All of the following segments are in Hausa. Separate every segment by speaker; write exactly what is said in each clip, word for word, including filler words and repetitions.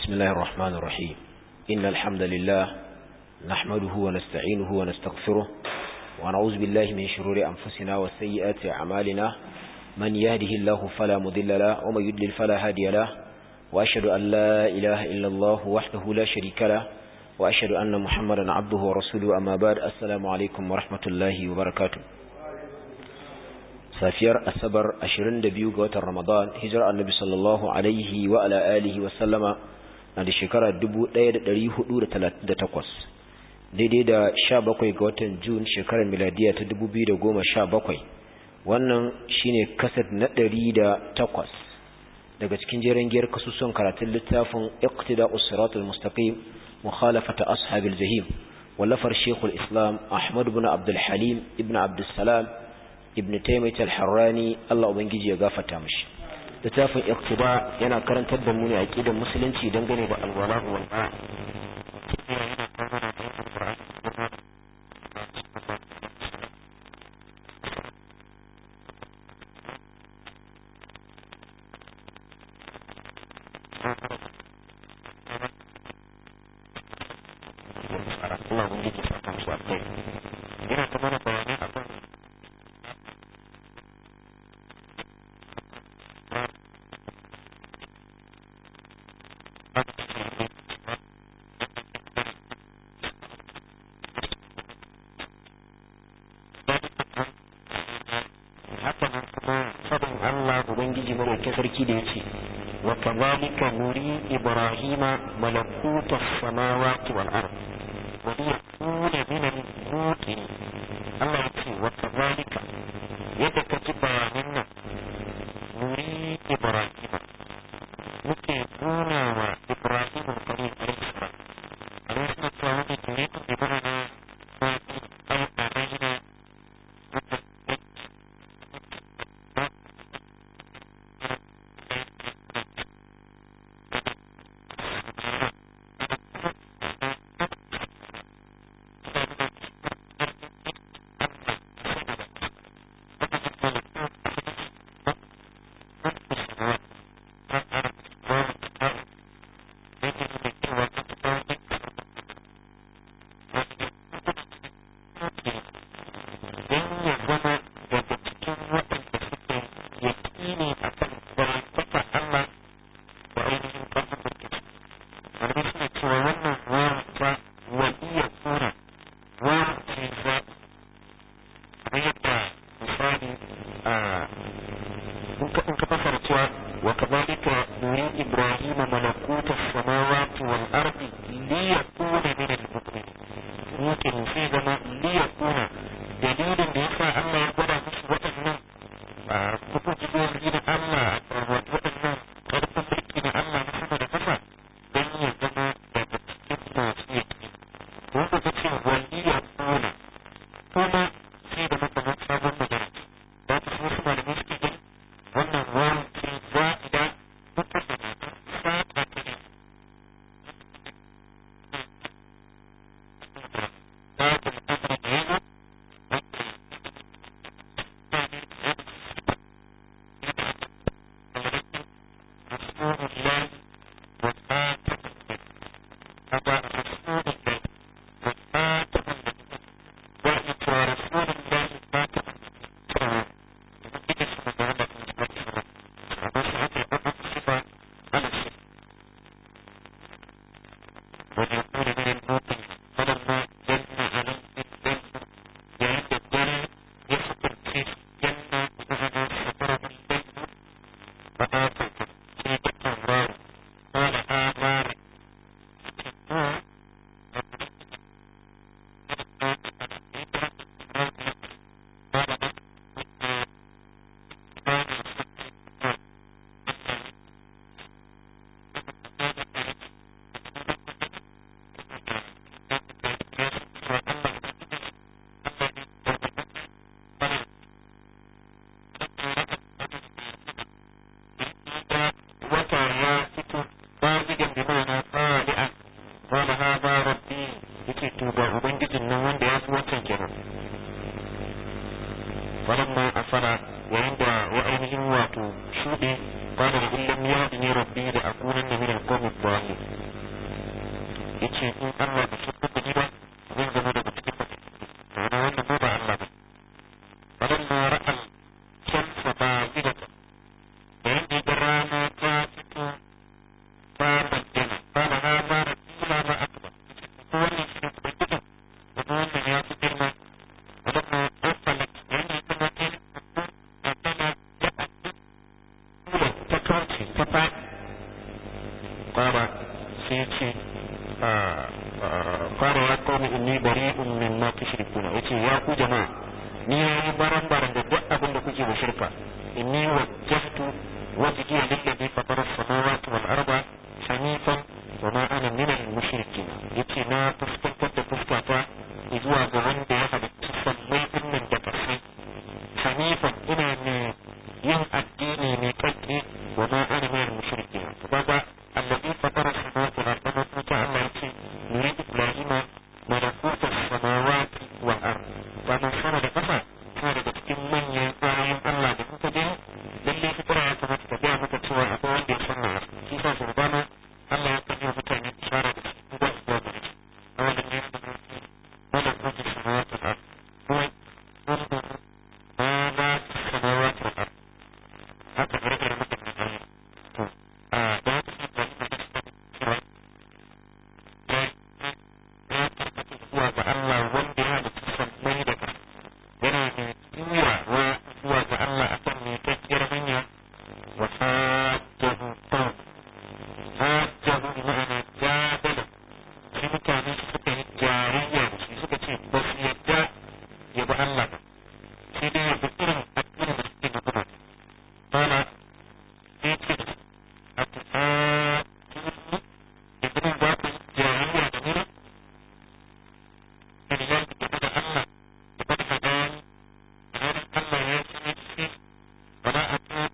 Speaker 1: بسم الله الرحمن الرحيم إن الحمد لله نحمده ونستعينه ونستغفره ونعوذ بالله من شرور أنفسنا وسيئات أعمالنا من يهده الله فلا مضل له ومن يضلل فلا هادي له وأشهد أن لا إله إلا الله وحده لا شريك له وأشهد أن محمدا عبده ورسوله أما بعد السلام عليكم ورحمة الله وبركاته safiyar asabar ashirin da biyu ga watan Ramadan hijirar annabi sallallahu alaihi wa ala alihi wa sallama na da shekara dubu ɗaya da ɗari hudu da talatin da takwas daidai da sha bakwai ga watan Jun shekarar miladiya ta dubu biyu da goma sha bakwai. Wannan shine kasad na ɗari da takwas daga cikin jerin giyar kasusun karatun littafin iqtida'us siratal mustaqim mukhalafata ashabil jahim wallafar Sheikhul Islam Ahmad ibn Abdul Halim ibn Abdul Salam ibn Taymiyyah al-Harrani Allah ubangiji ya gafarta mishi. Littafin Iqtida yana karantar da mu ne aqidar musulunci dangane da alwala wal bara. Allah ubangiji ya saka musu alheri. Yana kuma bayani akan sarki da yace wa kadhalika nuri ibrahima malakuta samawati wal ard wa yakuna min al-muqin Allah yace wa kadhalika yadda kace bayanin nan nuri ibrahima muke nuna wa ibrahima karim alayhi salam alayhi salam ne ko ibrahima قال إن لم يهدني ربي لأكونن من القوم الضالين
Speaker 2: qala sai ce qala ya qawmi inni bari'un mimma tushrikuna yace ya ku jama'a ni yayi baran-baran da duk abin da kuke shirka inni wajjahtu wajhiya lillazi fatara as-samawati wal arda hanifan wa ma ana min al-mushrikeen yace na fuskantar da fuskata zuwa ga wanda ya halitta sammai dinnan da ƙasai hanifan ina ne yin addini mai ƙarfi wa ma ana min al-mushrikeen kaga allazi fatara as-samawati wal arda kuma Allah yace ni Ibrahima malakutu as-samawati wal arda wannan sama da ƙasa tana daga cikin manyan ayoyin Allah da kuka ji lalle fitara ya kamata ta biya maka cewa akwai wanda ya san na shi sa surbana Allah ya kaji mutane isharar da su ba su da shi a wannan ne da wala kuka samawati wal arda kuma wanda ba samawati wal arda haka gargar mutane ne to a da haka sai da cewa ya ya tabbata zuwa ga Allah wanda ya halitta sammai da ƙasa yana da juya wa zuwa ga Allah akan mai kakkiyar hanya wa hajjahu qawm hajjahu ma'ana jadala shi mutane suka yi jariya da shi suka ce ba su yadda ya bi Allah ba sai dai ya bi irin addinin da suke da kuma bana sai ce a tuka da gudun za ku yi jariya da nuna da ya yi da Allah da ba da gani Allah ya ce shi ba za a ta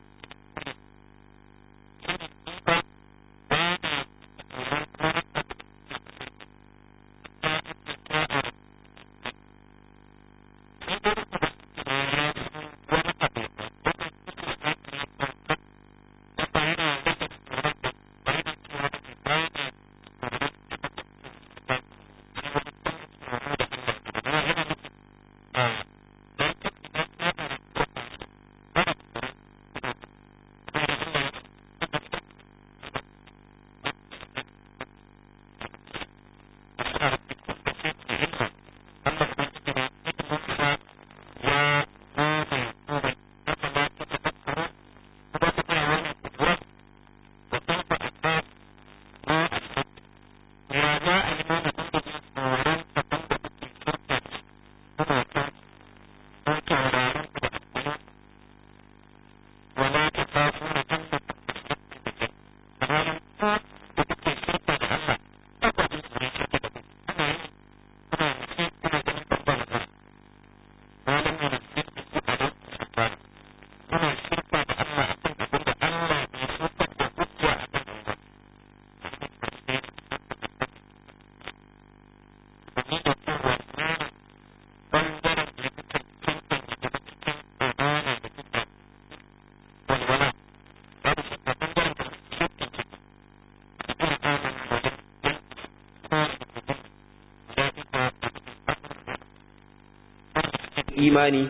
Speaker 1: imani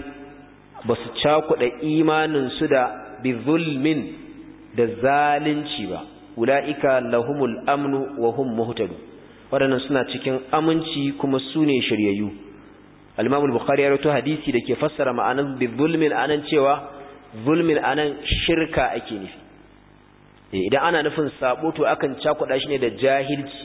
Speaker 1: ba su cakuɗa imaninsu da bizulmin da zalunci ba ula'ika lahumul amnu wa hum muhtadu waɗannan suna cikin aminci kuma su ne shiryayyu al-Imam al-Bukhari ya rawaito hadisi da ke fassara ma'anar bizulmin anan cewa zulmin anan shirka ake nufi idan ana nufin sabo to akan cakuɗa shi ne da jahilci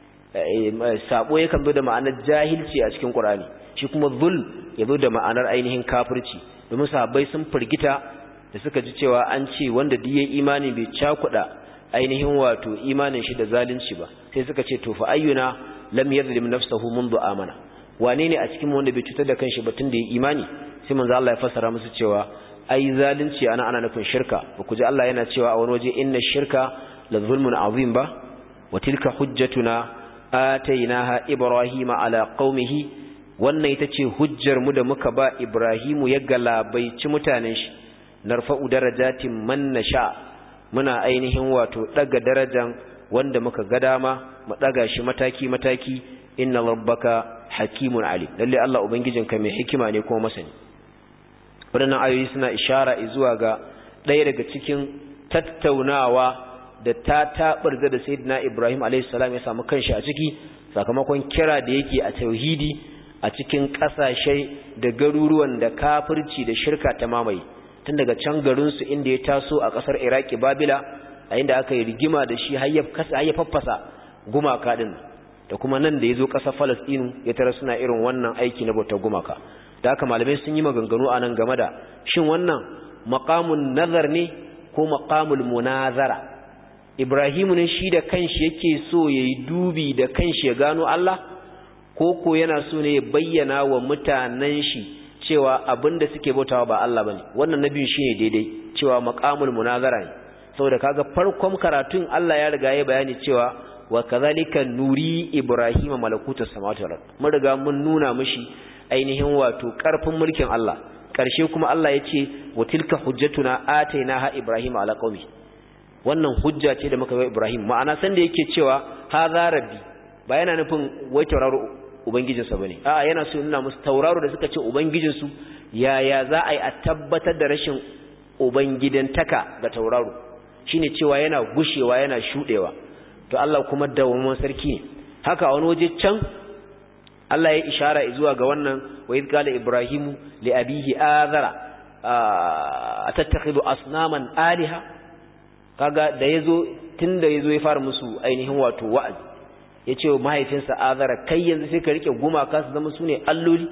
Speaker 1: sabo yakan zo da ma'anar jahilci a cikin Qur'ani shi kuma zulm ya zo da ma'anar ainihin kafirci domin sahabbai sun firgita da suka ji cewa an ce wanda duk yayin imani bai cakuda ainihin wato imanin shi da zalunci ba sai suka ce to fa ayyuna lam yadhlim nafsahu منذ amana wane ne a cikin wanda bai cutar da kanshi ba tun da yayin imani sai manzo Allah ya fassara musu cewa ai zalunci ana ana nufin shirka ba ku ji Allah yana cewa a wani waje inna shirka la zulmun azim ba wa tilka hujjatuna atainaha ibrahima ala qaumihi wannan ita ce hujjar mu da muka ba Ibrahimu ya galabaici mutanen shi narfa'u darajatin man nasha muna ainihin wato daga darajan wanda muka ga dama mu daga shi mataki mataki inna rabbaka hakimun alim lalle Allah ubangijinka mai hikima ne kuma masani wadannan ayoyi suna ishara zuwa ga ɗaya daga cikin tattaunawa da ta tabarza da sayyidina Ibrahim alayhi salam ya samu kanshi a ciki sakamakon kira da yake a tauhidi a cikin ƙasashe da garuruwan da kafirci da shirka ta mamaye tun daga can garinsu inda ya taso a ƙasar Iraki Babila a inda aka yi rigima da shi har ya faffasa gumaka din da kuma nan da yazo kasar Falastinu ya tara suna irin wannan aiki na bautar gumaka da haka malamai sun yi maganganu anan game da shin wannan maqamun nazar ne ko maqamul munazara Ibrahimu ne shi da kanshi yake so yayi dubi da kanshi ya gano Allah ko ko yana so ne ya bayyana wa mutanen shi cewa abinda suke bautawa ba Allah bane wannan nabi shine daidai cewa maqamul munazara ne saboda kaga farkon karatun Allah ya riga ya bayani cewa wa kazalika nuri ibrahima malakutus samawati wal ard mun riga mun nuna mishi ainihin wato karfin mulkin Allah karshe kuma Allah ya ce wa tilka hujjatuna atainaha ibrahima ala qaumi wannan hujja ce da muka yi Ibrahim ma'ana san da yake cewa hadha rabbi ba yana nufin wai tauraro ubangijinsa bane a'a yana so nuna musu tauraro da suka ce ubangijinsu yaya za a yi a tabbatar da rashin ubangidantaka ga tauraro shine cewa yana gushewa yana shudewa to Allah kuma dawamin sarki ne haka wani waje can Allah ya ishara zuwa ga wannan wa idh qala ibrahimu li abihi azara atattakhidhu asnaman aliha kaga da yazo tunda yazo ya fara musu ainihin wato wa'azi yace wa mahaifinsa azara kai yanzu sai ka rike gumaka su zama sune alloli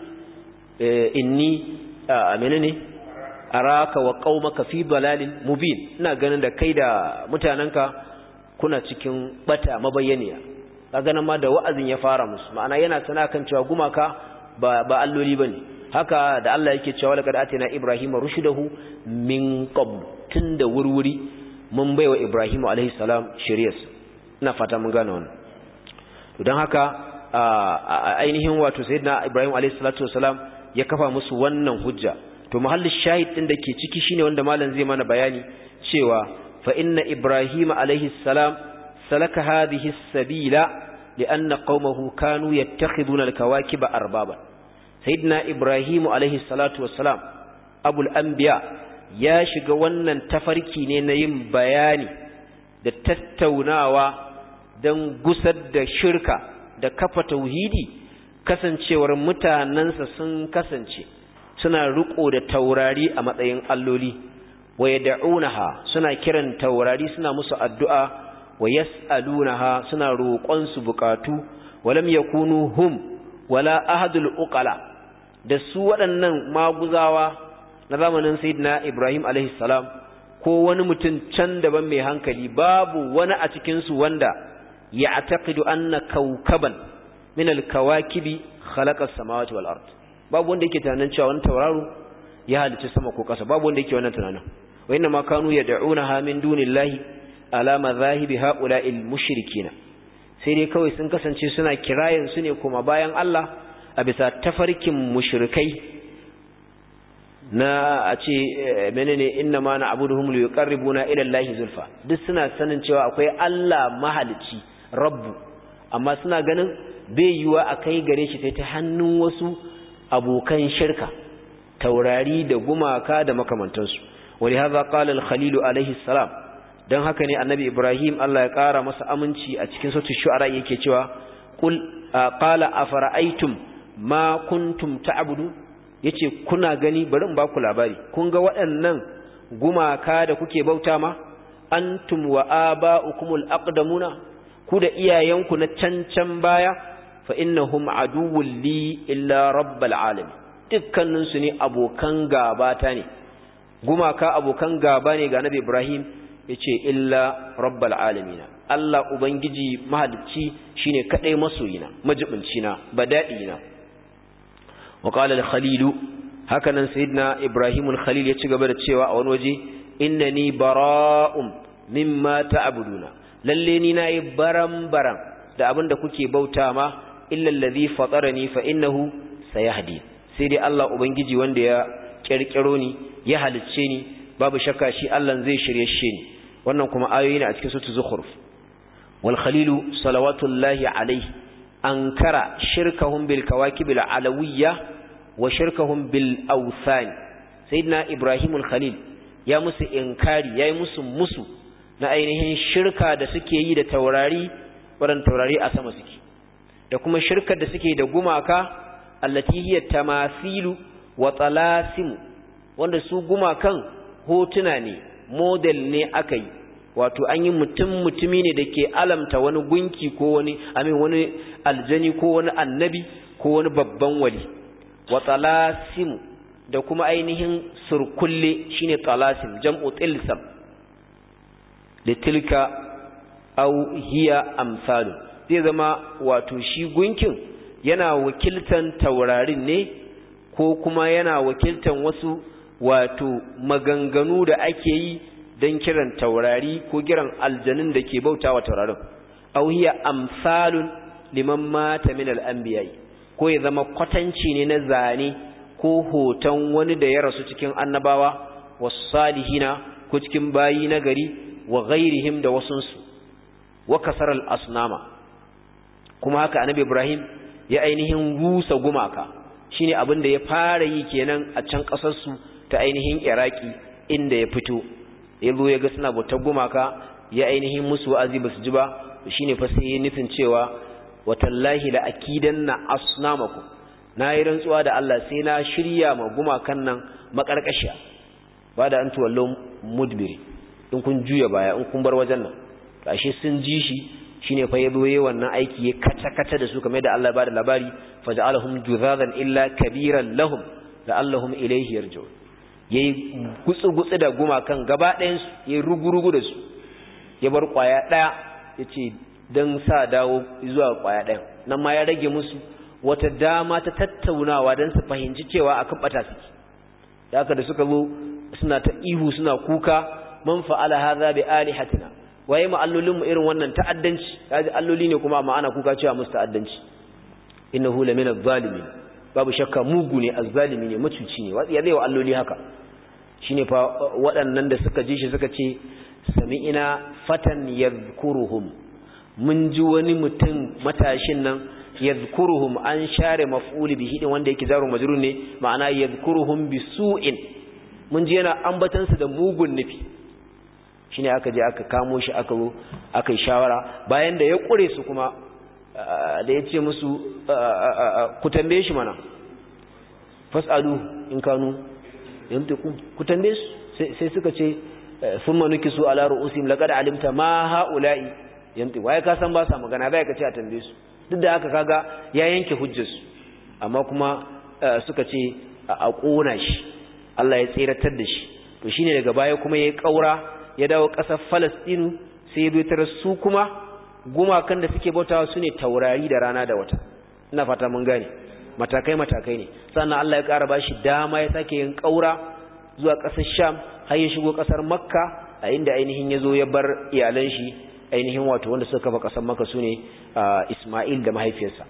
Speaker 1: inni menene araka wa qaumaka fi dalalin mubin ina ganin da kai da mutananka kuna cikin bata mabayyaniya kaga nan ma da wa'azin ya fara musu ma'ana yana tana kan cewa gumaka ba ba alloli bane haka da Allah yake cewa laqad atina ibrahima rushdahu min qabl tunda wurwuri mun baiwa ibrahimu alaihi salam shari'ar ina fata mun gane wannan to dan haka ainihin wato sayyidina ibrahim alaihi salatu wasalam ya kafa musu wannan hujja to mahallin shahid din dake ciki shine wanda malam zai mana bayani cewa fa inna ibrahima alaihi salam salaka hadhihi as-sabila lianna qaumahu kanu yattakhiduna al-kawakiba arbaba sayyidina ibrahim alaihi salatu wassalam abul anbiya ya shiga wannan tafarki ne na yin bayani da tattaunawa dan gusar da shirka da kafa tauhidi kasancewar mutanansa sun kasance suna riko da taurari a matsayin alloli wa yad'unaha suna kiran taurari suna musu addu'a wa yas'alunaha suna roƙon su bukatu walam yakunu hum wala ahadul uqala da su waɗannan maguzawa na zamanin sayyidina Ibrahim alaihi salam ko wani mutum can daban mai hankali babu wani a cikin su wanda ya'taqidu anna kawkaban min al-kawakibi khalaqa as-samawati wal ard babu wanda yake tunanin cewa wani tauraro ya halicci sama ko ƙasa babu wanda yake wannan tunanin wa inna ma kanu yad'unaha min dunillahi ala madhahibi ha'ula'il mushrikina sai dai kawai sun kasance suna kirayen su ne kuma bayan Allah a bisa tafarkin mushrikai na a ce menene inna ma na'buduhum liqarribuna ila Allahi zulfa duk suna sanin cewa akwai Allah mahalici rabbu amma suna ganin bai yiwa akai gare shi sai ta hannun wasu abokan shirka taurari da gumaka da makamantansu wani haza qala al-khalil alaihi salam dan haka ne annabi ibrahim Allah ya kara masa aminci a cikin suratul shu'ara yake cewa qul qala afara'aytum ma kuntum ta'budu yace kuna gani bari in baku labari kun ga waɗannan gumaka da kuke bauta ma antum wa aba'ukumul aqdamuna ku da iyayenku na cancan baya fa innahum aduwwul li illa rabbil alamin dukkanin su ne abokan gaba ta ne gumaka abokan gaba ne ga Nabi Ibrahim yace illa rabbil alamin Allah ubangiji mahalicci shine kadai masoyina majibinci na bada'ina wa qala al-khalil hakanan sayyidina Ibrahim al-khalil ya ci gaba da cewa a wani waje innani bara'um mimma ta'buduna lalle ni nayi baram baram da abinda kuke bauta ma illa allazi fatarani fa innahu sayahdi sai dai Allah ubangiji wanda ya kirkiro ni ya halicce ni babu shakka shi Allah zai shirye shi ni wannan kuma ayoyi ne a cikin suratul zukhruf wal khalil salawatullahi alayhi ankara shirkahum bil kawakibil alawiyya wa shirkahum bil awthan sayyidina ibrahim al khalil ya musu inkari yayi musu musu na ainihin shirka da suke yi da taurari wadan taurari a sama suke da kuma shirkar da suke da gumaka allati hiya tamathilu wa talasim wanda su gumakan hotuna ne model ne akai wato an yi mutum mutumi ne da ke alamta wani gunki ko wani amin wani aljani ko wani annabi ko wani babban wali wa talasim da kuma ainihin surkulle shine talasim jam'u tilsam da tilka aw hiya amsalu zai zama wato shi gunkin yana wakiltan taurarin ne ko kuma yana wakiltan wasu wato maganganu da ake yi don kiran taurari ko kiran aljanun da ke bauta wa taurarin aw hiya amsalun liman mata min al-anbiya ko ya zama kwatanci ne na zane ko hoton wani da ya rasu cikin annabawa was-salihina ko cikin bayi na gari wa ghairihim da wasunsu wa kasar al-asnama kuma haka annabi Ibrahim ya ainihin rusa gumaka shine abin da ya fara yi kenan a can kasar su ta ainihin Iraki inda ya fito yazo ya ga suna bautar gumaka ya ainihin musu wa'azi basu ji ba shine fa sai nufin cewa watallahi la akidanna asnamakum nayi rantsuwa da Allah sai na shirya ma gumakan nan makarkashiya ba da antu wallahu mudbiri in kun juya baya in kun bar wajen nan ashe sun ji shi shine fa yazo yayin wannan aiki ya kata kata da su kamar da Allah ba da labari faja'alahum juzadan illa kabiran lahum la'allahum ilayhi yarji'un yayi gutsu-gutsu da gumakan gaba ɗayan su yayi rugurugu da su ya bar kwaya ɗaya yace dan sa dawo zuwa kwaya ɗaya nan ma ya rage musu wata dama ta tattaunawa dan su fahimci cewa akan bata suke haka da suka zo suna ta ihu suna kuka man fa'ala hadha bi alihatina waye ma allolin mu irin wannan ta'addanci kaji alloli ne kuma amma ana kuka cewa musu ta'addanci innahu la min adh-dhalimin babu shakka mugu ne azzalimi ne macuci ne ya zai wa alloli haka shine fa waɗannan da suka ji shi suka ce sami'ina fatan yadhkuruhum mun ji wani mutum matashin nan yadhkuruhum an share maf'ul bihi din wanda yake jaru majrur ne ma'ana yadhkuruhum bisu'in mun ji yana ambatan su da mugun nufi shine aka je aka kamo shi aka zo aka yi shawara bayan da ya kure su kuma da ya ce musu ku tambaye shi mana fasalu in kanu yantiku ku tambaye su sai suka ce thumma nukisu ala ru'usim laqad alimta ma haula'i yantiku wai ka san ba sa magana bai ka ce a tambaye su duk da haka kaga ya yanke hujjar su amma kuma suka ce a kona shi Allah ya tsiratar da shi to shine daga baya kuma yayi kaura ya dawo ƙasar Falastinu sai ya zo su kuma gumakan da suke bautawa su ne taurari da rana da wata ina fata mun gane matakai matakai ne sannan Allah ya ƙara bashi dama ya sake yin kaura zuwa ƙasar Sham har ya shigo ƙasar Makka a inda ainihin ya zo ya bar iyalan shi ainihin wato wanda suka kafa ƙasar Makka sune Isma'il da mahaifiyarsa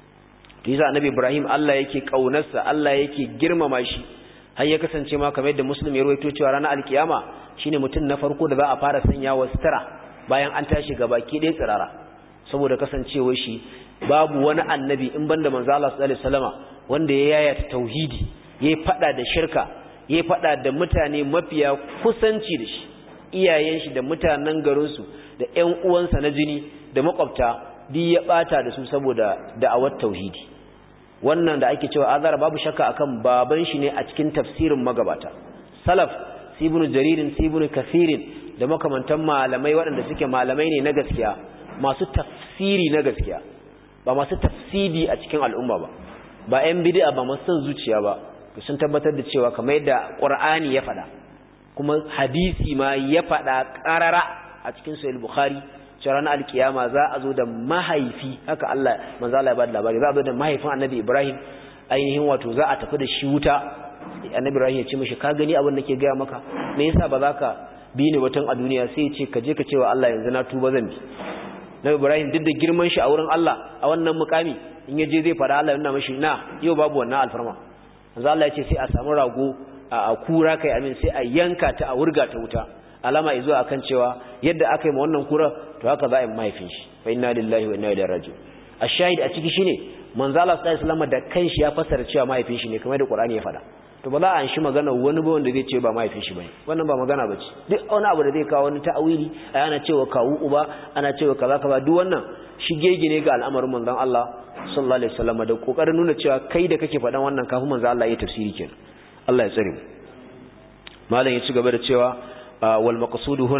Speaker 1: to yasa Annabi Ibrahim Allah yake kaunarsa Allah yake girmama shi har ya kasance ma kamar yadda Muslim ya rawaito cewa ranar alkiyama shine mutum na farko da za a fara sanya wa sutura bayan an tashi gabaki ɗaya tsirara saboda kasancewar shi babu wani annabi in banda manzo Allah sallallahu alaihi wasallama wanda ya yayata tauhidi yayi fada da shirka yayi fada da mutane mafiya kusanci da shi iyayen shi da mutanen garin su da ƴan uwansa na jini da makwabta duk ya bata da su saboda da'awar tauhidi wannan da ake cewa azara babu shakka akan baban shi ne a cikin tafsirin magabata salaf sibunu jaririn sibunu kasirin da makamantan malamai waɗanda suke malamai ne na gaskiya masu tafsiri na gaskiya ba masu tafsiri a cikin al'umma ba ba ƴan bid'a ba masu son zuciya ba sun tabbatar da cewa kamar yadda Qur'ani ya faɗa kuma hadisi ma ya faɗa ƙarara a cikin Sahih Bukhari cewa ranar alkiyama za a zo da mahaifi haka Allah manzo Allah ya bada labari za a zo da mahaifin Annabi Ibrahim ainihin wato za a tafi da shi wuta Annabi Ibrahim ya ce mishi ka gani abin da nake ga maka me yasa ba za ka bi ni watan a duniya sai ya ce ka je ka cewa Allah yanzu na tuba zan bi Annabi Ibrahim duk da girman shi a wurin Allah a wannan mukami in ya je zai fara Allah yana mishi na yau babu wannan alfarma manzo Allah ya ce sai a samu rago a kura kai amin sai a yanka ta a wurga ta wuta alama izo akan cewa yadda aka yi ma wannan kura to haka za a yi mahaifin shi fa inna lillahi wa inna ilaihi raji'un ashahid a ciki shine manzo Allah sallallahu alaihi wasallam da kanshi ya fasara cewa mahaifin shi ne kamar da Qur'ani ya faɗa to ba za a shi magana wani ba wanda zai ce ba mahaifin shi bane wannan ba magana bace duk wani abu da zai kawo wani ta'awili ana cewa kawu uba ana cewa kaza kaza duk wannan shigege ne ga al'amarin manzon Allah sallallahu alaihi wasallam da kokarin nuna cewa kai da kake faɗan wannan kafin manzo Allah ya tafsiri kenan Allah ya tsare mu malam ya ci gaba da cewa wal maqsudu huna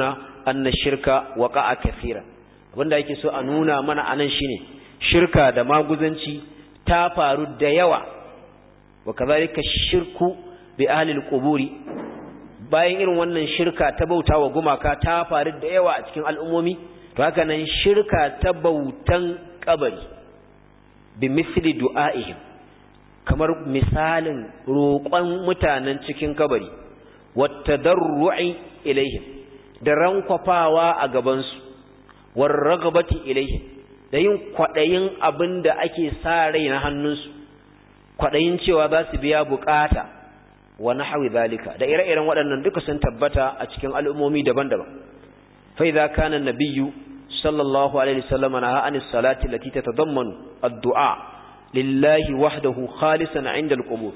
Speaker 1: anna shirka waqa'a kaseeran abinda yake so a nuna mana anan shine shirka da maguzanci ta faru da yawa wa kazalika shirku bi ahli al-quburi bayan irin wannan shirka ta bautawa gumaka ta faru da yawa a cikin al'ummomi to haka nan shirka ta bautan kabari bi misli du'aihim kamar misalin roƙon mutanen cikin kabari wattadarru'i ilaihim da rankwafawa a gabansu warragabati ilaihim da yin kwadayin abinda ake sa rai na hannunsu kwadayin cewa za su biya bukata wa nahwi zalika da ire-iren waɗannan duka sun tabbata a cikin al'ummomi daban-daban fa idza kana an-nabiyyu sallallahu alaihi wasallam naha anis salati allati tatadammanu ad-du'a lillahi wahdahu khalisan 'inda al-qubur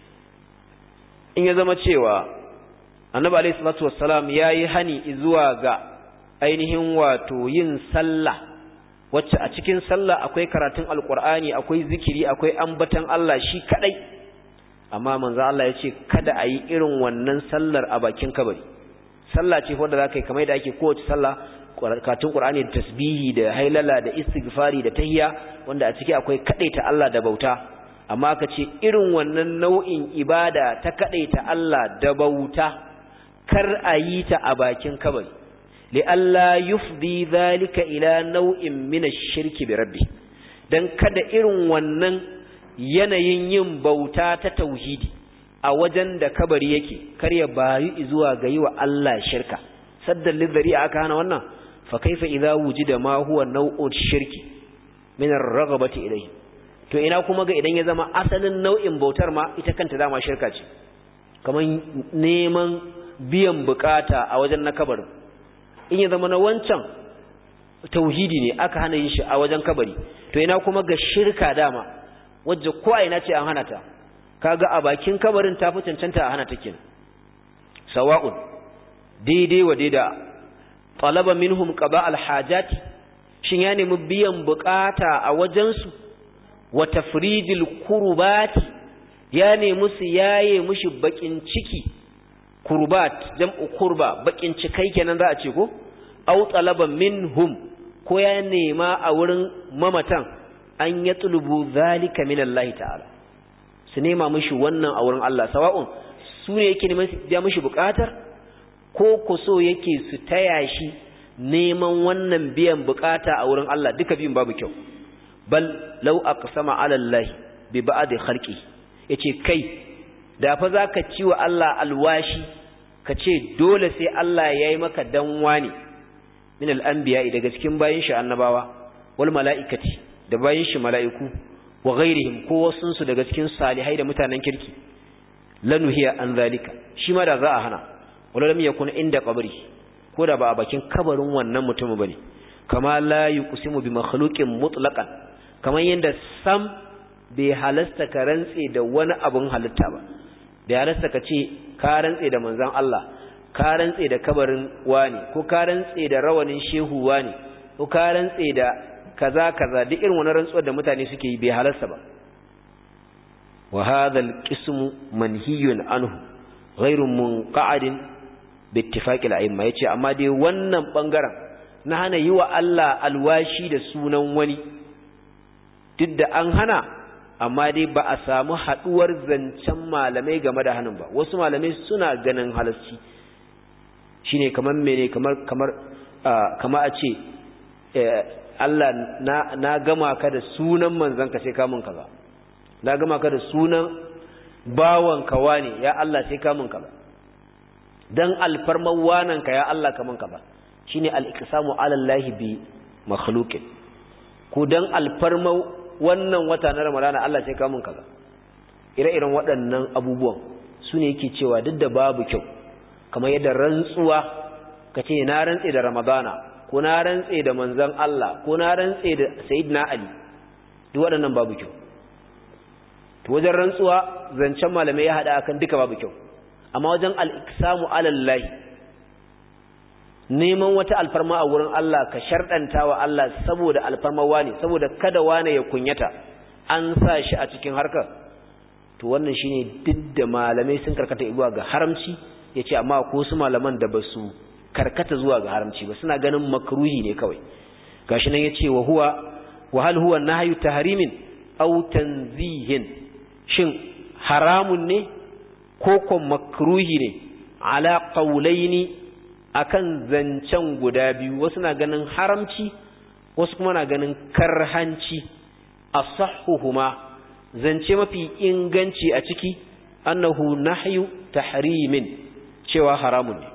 Speaker 1: in ya zama cewa annabi alayhi salatu wassalam yayi hani zuwa ga ainihin wato yin sallah wacce a cikin sallah akwai karatun alqur'ani akwai zikiri akwai ambatan Allah shi kadai amma manzo Allah yace kada ayi irin wannan sallar a bakin kabari sallah ce wanda zakai kamar da ake kowace sallah karatun qur'ani da tasbihi da hailala da istighfari da tahiyya wanda a ciki akwai kadaita Allah da bauta amma aka ce irin wannan nau'in ibada ta kadaita Allah da bauta kar a yi ta a bakin kabari li'alla yufdi zalika ila nau'in min ash-shirki bi rabbi dan kada irin wannan yanayin yin bauta ta tauhidi a wajen da kabari yake kar ya bayu zuwa ga yi wa Allah shirka saddan lidhari aka hana wannan fa kaifa idza wujida ma huwa nau'u shirki min ar-raghabati ilayhi to ina kuma ga idan ya zama asalin nau'in bautar ma ita kanta dama shirka ce kaman neman biyan bukata a wajen na kabarin in ya zama na wancan tauhidi ne aka hana yin shi a wajen kabari to ina kuma ga shirka dama wacce ko ina ce an hana ta kaga a bakin kabarin ta fi cancanta a hana ta kin sawa'un daidai wa daida talaba minhum qada al-hajat shin ya nemi biyan bukata a wajen su wa tafrijil kurbati ya nemi su yaye mushi bakin ciki kurbat jam'u kurba bakin cikai kenan za a ce ko aw talaba minhum ko ya nema a wurin mamatan an yatlubu zalika min Allah ta'ala su nema mishi wannan a wurin Allah sawa'un su ne yake neman ya mishi bukatar ko ko so yake su taya shi neman wannan biyan bukata a wurin Allah duka biyun babu kyau bal law aqsama ala Allah bi ba'd khalqi yace kai da fa zaka ci wa Allah alwashi kace dole sai Allah yayi maka danwa ne min al-anbiya daga cikin bayin shi annabawa wal mala'ikati da bayin shi mala'iku wa ghairihim ko wasun su daga cikin salihai da mutanen kirki lanuhiya an zalika shi ma da za a hana wala lam yakun inda qabri ko da ba a bakin kabarin wannan mutumin bane kama la yuqsimu bi makhluqin mutlaqan kaman yanda sam bai halasta ka rantse da wani abun halitta ba bai halasta ka ce ka rantse da manzon Allah ka rantse da kabarin wani ko ka rantse da rawanin shehu wani ko ka rantse da kaza kaza duk irin wannan rantsuwar da mutane suke yi bai halasta ba wa hadha al-qismu manhiyun anhu ghayru munqa'idin bi ittifaqi al-a'imma yace amma dai wannan bangaren na hana yi wa Allah alwashi da sunan wani duk da an hana amma dai ba a samu haduwar zancen malamai game da hanin ba wasu malamai suna ganin halasci shine kamar mene kamar kamar kamar a ce Allah na na gama ka da sunan manzon ka sai ka mun kaza na gama ka da sunan bawan ka wani ya Allah sai ka mun kaza dan alfarman wanan ka ya Allah ka mun kaza shine al-iqsamu ala Allah bi makhluqin ko dan alfarman wannan wata na Ramadana Allah sai ka mun kaza ire-iren waɗannan abubuwan sune yake cewa duk da babu kyau kamar yadda rantsuwa kace na rantse da Ramadana ko na rantse da manzon Allah ko na rantse da Sayyidina Ali duk waɗannan babu kyau to wajen rantsuwa zancen malamai ya hada akan duka babu kyau amma wajen al-iqsamu ala Allah neman wata alfarma a wurin Allah ka sharɗanta wa Allah saboda alfarma wani saboda kada wani ya kunyata an sa shi a cikin harkar to wannan shine duk da malamai sun karkata zuwa ga haramci yace amma ko su malaman da basu karkata zuwa ga haramci ba, suna ganin makruhi ne kawai. Gashi nan yace wa huwa wa hal huwa nahyu tahrimin aw tanzihin, shin haramun ne ko ko makruhi ne? Ala qawlaini, akan zancen guda biyu, wasu na ganin haramci wasu kuma na ganin karhanci. Asahhuhuma, zance mafi inganci a ciki annahu nahyu tahrimin, cewa haramun ne.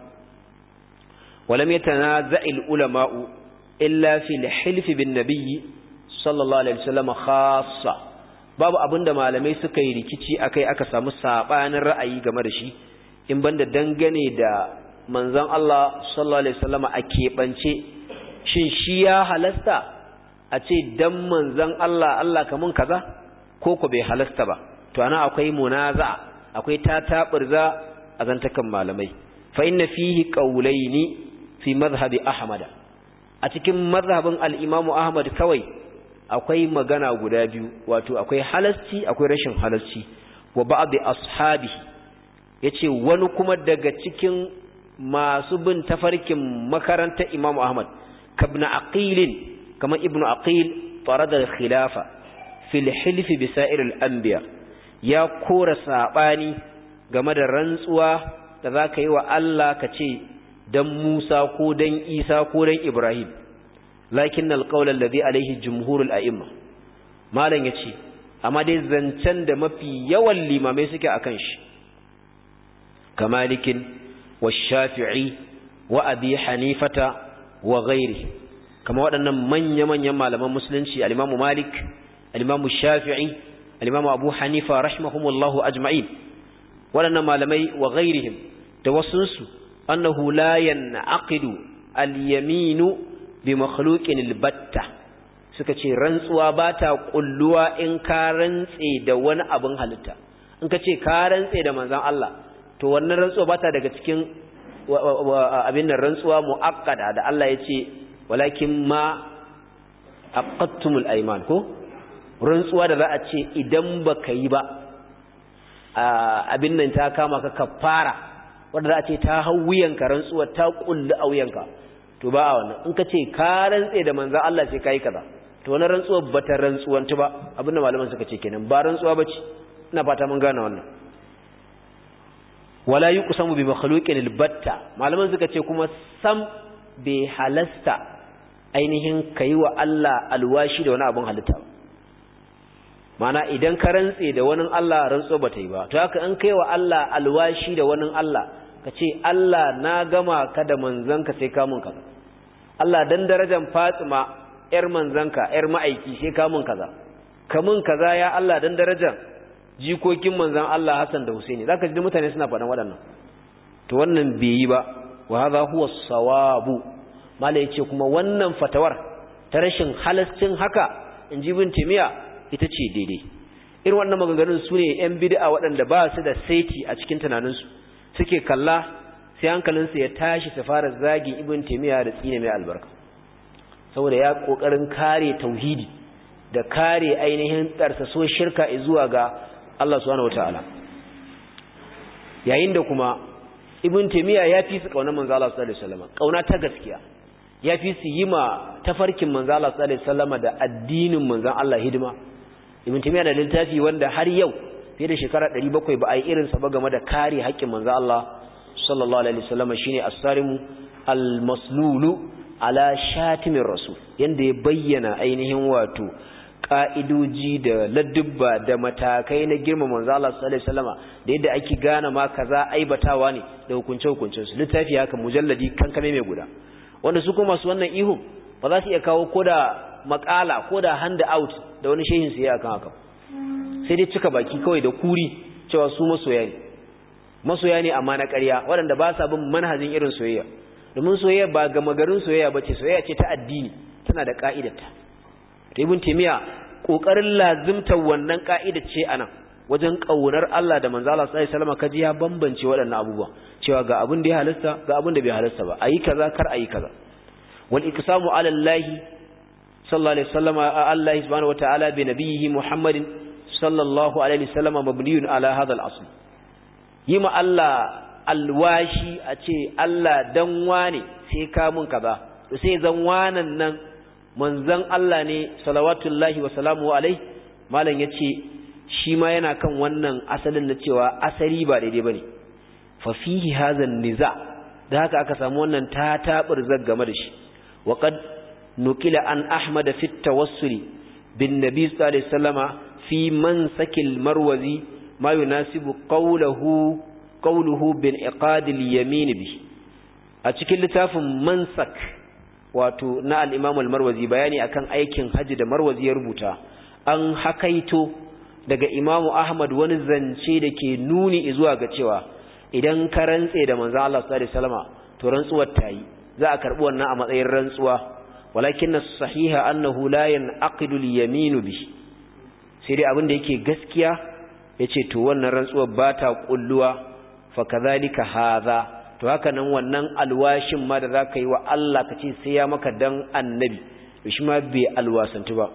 Speaker 1: walam yatanaza'il ulama'u illa fil hilf bin nabiyyi sallallahu alaihi wasallam khassa, babu abinda malamai suka yi rikici akai aka samu sabanin ra'ayi game da shi in banda dangane da manzon Allah sallallahu alaihi wasallam a keɓance. Shin shi ya halasta a ce dan manzon Allah Allah kamun kaza ko ko bai halasta ba? To ana akwai munaza, akwai tataburza a zantakan malamai. Fa inna fihi qawlaini fi madhhabi Ahmad, a cikin mazhabin al-Imam Ahmad kawai akwai magana guda biyu, wato akwai halasci akwai rashin halasci. Wa ba'd ashabi, yace wani kuma daga cikin masu bin tafarkin makarantar Imam Ahmad, kabna aqil, kama ibnu aqil, farada al-khilafa fil hilf bi sa'ir al-anbiya, ya kora sabani game da rantsuwa da zaka yi wa Allah ka ce dan Musa ko dan Isa ko dan Ibrahim. Lakin al-qawl alladhi alayhi jumhur al-a'imma, malan yace amma dai zancen da mafi yawan limamai suke akan shi, kamalikin wa shafi'i wa abi hanifata wa ghairi, kama waɗannan manya-manyan malaman musulunci, al-Imam Malik, al-Imam Shafi'i, al-Imam Abu Hanifa rahimahumullahu ajma'in. Waɗannan malamai wa ghairihim da wasunsu, annahu la yan'aqidu al-yaminu bi makhluqin al-batta, suka ce rantsuwa ba ta kulluwa in ka rantse da wani abin halitta. In ka ce ka rantse da manzon Allah, to wannan rantsuwa ba ta daga cikin abin nan rantsuwa muakkada da Allah ya ce walakin ma aqattumul ayman, ko rantsuwa da za a ce idan baka yi ba abin nan ta kama ka kafara, wanda za a ce ta hau wuyanka, rantsuwa ta kullu a wuyanka, to ba a wannan. In ka ce ka rantse da manzon Allah sai kai kaza, to wannan rantsuwa bata rantsuwanci ba, abin da malaman suka ce kenan ba rantsuwa bace. Ina fata mun gane wannan. Wala yuqsamu bi makhluqin albatta, malaman suka ce kuma sam bai halasta ainihin kai wa Allah alwashi da wani abin halitta. Mana idan ka rantse da wani Allah, rantsuwa bata yi ba. To haka in kai wa Allah alwashi da wani Allah, ka ce Allah na gama ka da manzanka sai ka mun kaza, Allah dan darajar Fatima yar manzanka yar ma'aiki sai ka mun kaza, ka mun kaza ya Allah dan darajar jikokin manzan Allah Hassan da Husaini. Zaka ji mutane suna faɗan waɗannan. To wannan bai yi ba. Wa hadha huwa as-sawabu, mala yace kuma wannan fatawar ta rashin halascin haka in ji Ibn Taymiyyah ita ce daidai. Irin wannan maganganun su ne yan bid'a waɗanda ba su da saiti a cikin tunaninsu, suke kalla sai hankalinsu ya tashi su fara zagin Ibn Taymiyyah da tsine mai albarka, saboda ya kokarin kare tauhidi da kare ainihin tarsaso shirka zuwa ga Allah subhanahu wataala. Yayin da kuma Ibn Taymiyyah ya fi su kauna manzo Allah sallallahu alaihi wasallam, kauna ta gaskiya, ya fi su yima tafarkin manzo Allah sallallahu alaihi wasallam da addinin manzo Allah hidima. Ibn Taymiyyah da littafi wanda har yau fiye da shekara ɗari bakwai ba a yi irin sa ba game da kare haƙƙin manzo Allah sallallahu alaihi wasallam, shine as-sarimu al-maslulu ala shatimin rasul, yanda ya bayyana ainihin wato ka'idoji da ladubba da matakai na girma manzo Allah sallallahu alaihi wasallama, da yadda ake gane ma kaza aibatawa ne da hukunce hukuncin su. Littafi haka mujalladi kankame mai guda, wanda su kuma su wannan ihu ba za su iya kawo koda makala koda hand out da wani shehin su yayi akan haka, sai dai cika baki kawai da kuri cewa su masoya ne masoya ne amma na ƙarya, waɗanda ba sa bin manhajin irin soyayya. Domin soyayya ba ga magarin soyayya bace, soyayya ce ta addini, tana da ka'idarta. Ibn Taymiyyah kokarin lazimtar wannan ka'ida ce anan wajen kaunar Allah da manzo Allah sallallahu alaihi wasallam, kaji ya bambance waɗannan abubuwa cewa ga abin da ya halasta ga abin da bai halasta ba, ayi kaza kar ayi kaza. Wal iqsamu ala Allah sallallahu alaihi wasallam, Allah subhanahu wataala bi nabiyhi Muhammadin sallallahu alaihi wasallam mabniyun ala hadha al-asl. Yima Allah alwashi a ce Allah dan wane sai ka mun kaza to sai zan wanan nan manzon Allah ne salawatullahi wa salamu alaihi malam yace shi ma yana kan wannan asalin na cewa asali ba daidai bane fa fihi hadha niza da haka aka samu wannan tatabur zaggame da shi wa qad nukila an ahmad fi tawassuli bin nabi sallallahu alaihi wasallama fi mansakil marwazi ma yunasibu qawluhu qawluhu bil iqad al yamin bi a cikin littafin mansak wato na al-imam al-marwazi bayani akan aikin haji da marwazi ya rubuta an hakaito daga imamu ahmad wani zance da ke nuni zuwa ga cewa idan ka rantse da manzon Allah sallallahu alaihi wasallama to rantsuwar tayi za a karbi wannan a matsayin rantsuwa walakin as-sahiha annahu la yanqidu al-yamin bi sai dai abin da yake gaskiya yace to wannan rantsuwar ba ta kulluwa fa kadhalika hadha to haka nan wannan alwashin ma da zaka yi wa Allah kace sai ya maka dan annabi to shi ma bai alwasantu ba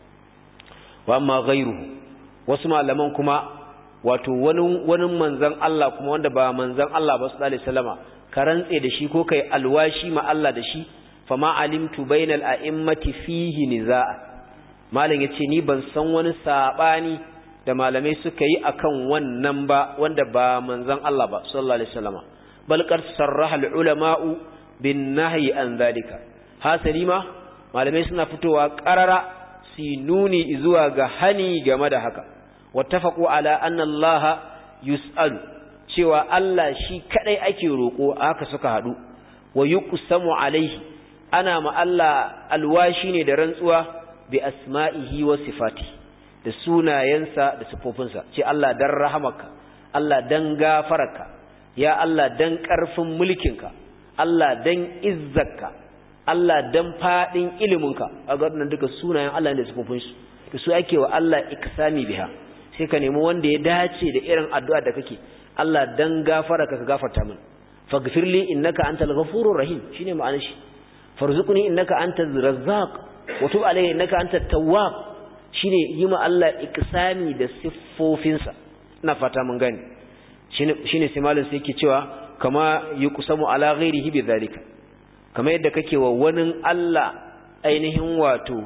Speaker 1: wa amma ghayruhu wasu malaman kuma wato wani wani manzon Allah kuma wanda ba manzon Allah ba sallallahu alaihi wasallama ka rantse da shi ko kai alwashi ma Allah da shi fama alimtu bainal a'immati fihi nizaa malam yace ni ban san wani sabani da malamai suka yi akan wannan ba wanda ba manzon Allah ba sallallahu alaihi wasallama bal qad sarraha al ulama'u bin nahyi an zalika hasali ma malamai suna fitowa qarara su nuni zuwa ga hani game da haka wattafaqu ala anna Allah yus'alu cewa Allah shi kadai ake roko haka suka hadu wa yuqsamu alaihi ana ma Allah alwashi ne da rantsuwa bi asma'ihi wa sifati da sunayensa da sifofinsa ce Allah dan rahamaka Allah dan gafararka ya Allah dan karfin mulkinka Allah dan izzarka Allah dan fadin iliminka a gaban duka sunayen Allah ne da sifofinsa to su ake wa Allah iksami biha sai ka nemi wanda ya dace da irin addu'a da kake Allah dan gafararka ka gafarta min faghfirli innaka antal ghafurur rahim shine ma'anar shi farzuqni innaka antal razzaq wa tub alayya innaka antat tawwab shine yima Allah iksami da siffofinsa ina fata mun gani shine shine sai malam sai yake cewa kama yuqsamu ala ghairihi bidhalika kama yadda kake wa wani Allah ainihin wato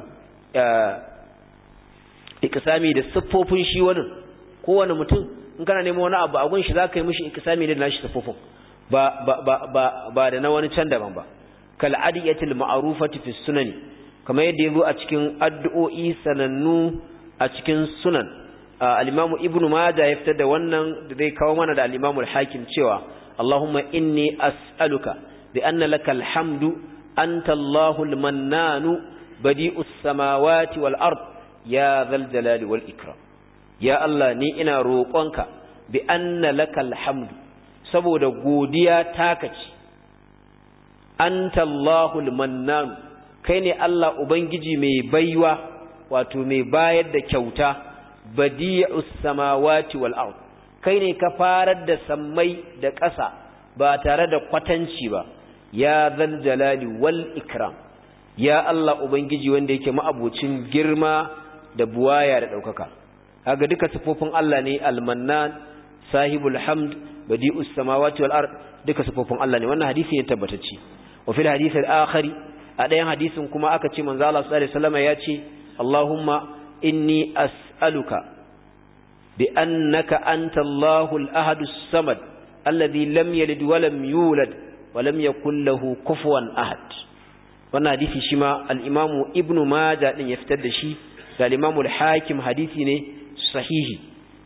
Speaker 1: iksami da siffofin shi wani kowane mutum in kana neman wani abu a gun shi zaka yi mishi iksami da nashi siffofin ba ba ba ba da na wani can daban ba kal adiyatil ma'rufati fi sunani kamar yadda yazo a cikin addu'o'i sanannu a cikin sunan al-Imam Ibn Majah ya fitar da wannan da zai kawo mana da al-Imam al-Hakim cewa Allahumma inni as'aluka bi anna lakal hamdu anta Allahul mannanu badi'us samawati wal ard ya dhal jalali wal ikram ya Allah ni ina roƙonka bi anna lakal hamdu saboda godiya taka ce anta Allahul mannan kai ne Allah ubangiji mai baiwa wato mai bayar da kyauta badi'us samawati wal ard kai ne ka farar da sammai da ƙasa ba tare da kwatanci ba ya zal jalali wal ikram ya Allah ubangiji wanda yake ma'abocin girma da buwaya da daukaka kaga duka sifofin Allah ne al-mannan sahibul hamd badi'us samawati wal ard duka sifofin Allah ne wannan hadisi ne tabbatacce wa fil hadith al-akhir a dayan hadisin kuma aka ce manzo Allah sallallahu alaihi wasallam ya ce Allahumma inni as'aluka bi annaka anta Allahul ahadus samad alladhi lam yalid wa lam yulad wa lam yakul lahu kufuwan ahad wannan hadisi shi ma al-Imam Ibn Majah din ya fitar da shi da al-Imam al-Hakim hadisi ne sahihi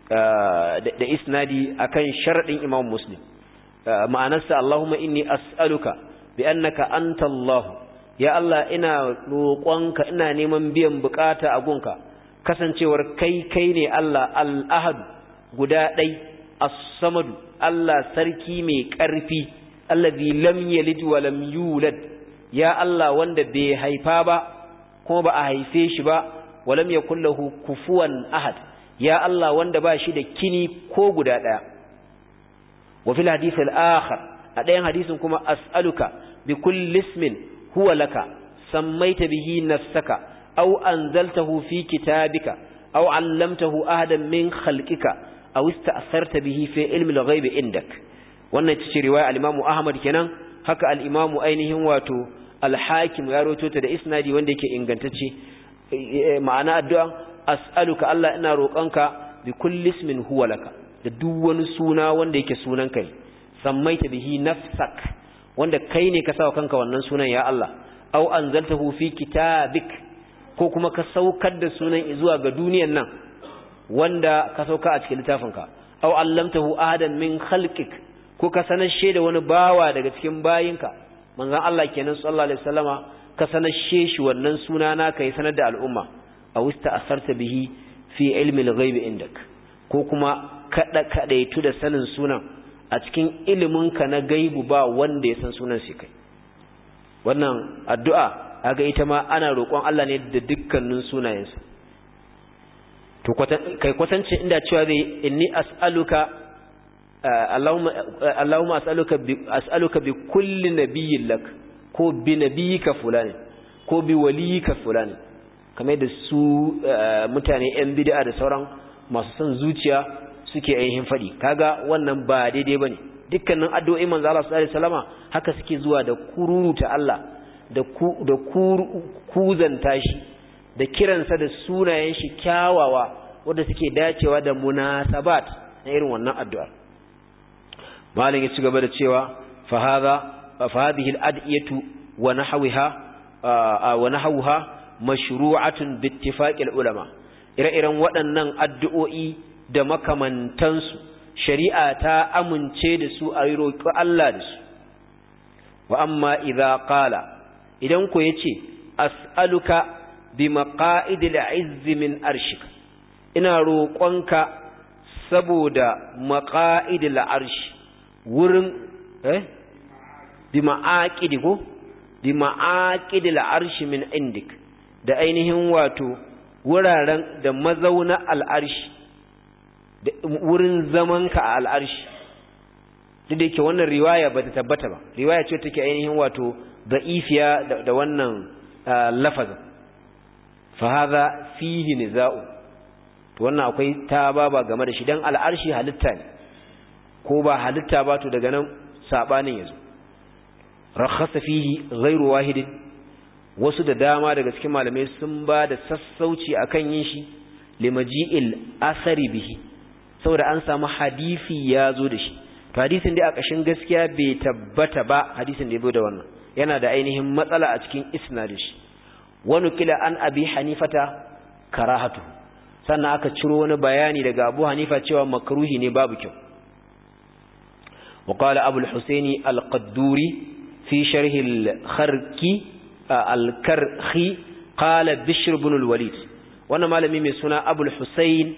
Speaker 1: da isnadi akan sharadin Imam Muslim ma'anarsa Allahumma inni as'aluka bi annaka anta Allah ya Allah ina roƙonka ina neman biyan bukata a gunka kasancewar kai kai ne Allah al-ahad guda ɗai as-samad Allah sarki mai ƙarfi allazi lam yalid wa lam yulad ya Allah wanda bai haifa ba kuma ba a haife shi ba wa lam yakul lahu kufuwan ahad ya Allah wanda ba shi da kini ko guda ɗaya wa fil hadith al-akhar a ɗayan hadisin kuma as'aluka bi kulli ismin huwa laka sammaita bihi nafsaka aw anzaltahu fi kitabika aw 'allamtahu ahadan min khalqika aw ista'tharta bihi fi ilmi al-ghaib indak wannan ita ce riwaya al-Imam Ahmad kenan haka al-Imam ainihin wato al-Hakim ya rawaito ta da isnadi wanda yake ingantacce ma'ana addu'a as'aluka Allah ina roƙonka bi kulli ismin huwa laka da duk wani suna wanda yake sunan kai sammaita bihi nafsak wanda kai ne ka sawa kanka wannan sunan ya Allah aw anzaltahu fi kitabik ko kuma ka saukar da sunan zuwa ga duniyan nan wanda ka sauka a cikin littafinka aw allamtahu ahadan min khalqik ko ka sanar da wani bawa daga cikin bayinka manzon Allah kenan sallallahu alaihi wasallama ka sanar shi wannan suna naka yi sanar da al'umma aw ista'sarta bihi fi ilmi al-ghaib indak ko kuma kada kadaitu da sanin sunan a cikin iliminka na gaibu ba wanda ya san sunan shi kai wannan addu'a kaga ita ma ana roƙon Allah ne da dukkanin sunayensa to kai kwatance inda cewa zai inni as'aluka Allahumma Allahumma as'aluka bi as'aluka bi kulli nabiyyin lak ko bi nabiyyika fulani ko bi waliyika fulani kamar da su mutane yan bid'a da sauran masu son zuciya suke ainihin fadi kaga wannan ba daidai bane dukkanin addu'o'i manzo Allah sallallahu alaihi wasallama haka suke zuwa da kururuta Allah da ku da kuzanta shi da kiransa da sunayen shi kyawawa wanda suke dacewa da munasabat na irin wannan addu'a malin ya ci gaba da cewa fa hadha fa hadhihi al-ad'iyatu wa nahwaha wa nahwaha mashru'atun bi ittifaqi al-ulama ire-iren waɗannan addu'o'i da makamantansu shari'a ta amince da su a roƙi Allah da su wa amma idza qala idan ko yace as'aluka bi maqa'idil izz min arshik ina roƙonka saboda maqa'idil arsh wurin eh bi ma'aqidi ko bi ma'aqidil arsh min indik da ainihin wato wuraren da mazauna al'arshi da wurin zamanka a al'arshi duk da yake wannan riwaya bata tabbata ba riwaya ce take ainihin wato da'ifiya da wannan lafazin fa hadha fihi niza'u to wannan akwai tababa game da shi dan al'arshi halitta ne ko ba halitta ba to daga nan sabanin yazo rakhasa fihi ghairu wahidin wasu da dama daga cikin malamai sun ba da sassauci akan yin shi limaji'il asari bihi saboda an samu hadisi ya zo da shi to hadisin dai a ƙashin gaskiya bai tabbata ba hadisin da ya zo da wannan yana da ainihin matsala a cikin isnadin shi wani kila an abi hanifata karahatu sannan aka ciro wani bayani daga abu hanifa cewa makruhi ne babu kyau wa qala abul husaini al-qadduri fi sharh al-kharqi al-karhi qala bishr ibn al-walid wannan malami mai suna abul husain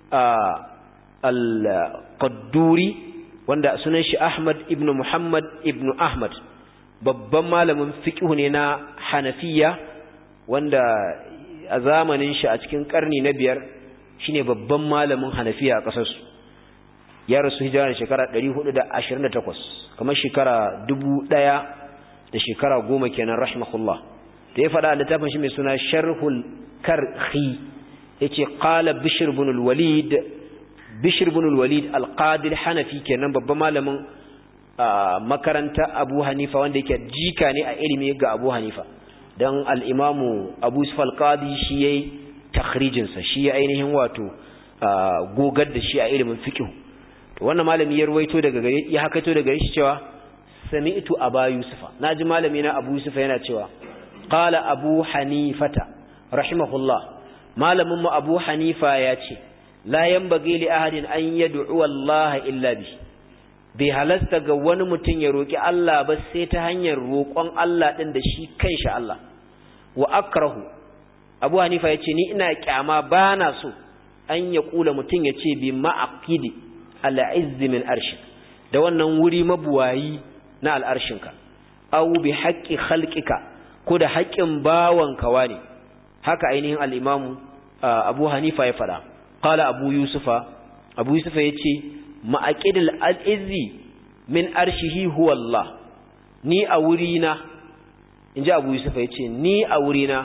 Speaker 1: al-qadduri wanda sunan shi ahmad ibn muhammad ibn ahmad babban malamin fiqh ne na hanafiya wanda a zamanin shi a cikin karni na biyar shine babban malamin hanafiya a kasar su ya rasu hijira shekara ɗari hudu da ashirin da takwas kamar shekara dubu ɗaya da shekara goma kenan rahimahullah da ya faɗa a littafin shi mai suna sharhul karhi yace qala bishr ibn al-walid bishr ibn al-walid al-qadi al-hanafi kenan babban malamin makaranta Abu Hanifa wanda yake jika ne a ilimi ga Abu Hanifa dan al-imamu Abu Yusuf al-Qadi shi yayi takhrijin sa shi ya ainihin wato gogar da shi a ilimin fiqh to wannan malami ya ruwaito daga gare ya hakaito daga gare shi cewa sami'tu Aba Yusufa naji malami na Abu Yusufa yana cewa qala Abu Hanifata rahimahullah malamin mu Abu Hanifa ya ce la yanbaghi li ahadin an yad'u Allah illa bi bai halasta ga wani mutum ya roki Allah ba sai ta hanyar roƙon Allah din da shi kanshi Allah wa akrahu Abu Hanifa yace ni ina kyama bana so an ya kula mutum yace bi ma'aqidi al-izz min arshik da wannan wuri mabuwayi na al'arshinka aw bi haqqi khalqika ko da haƙƙin bawanka wani haka ainihin al-imamu Abu Hanifa ya fada qala Abu Yusufa Abu Yusufa yace ma'aqidul al-izzi min arshihi huwa Allah ni a wurina inji Abu Yusufa yace ni a wurina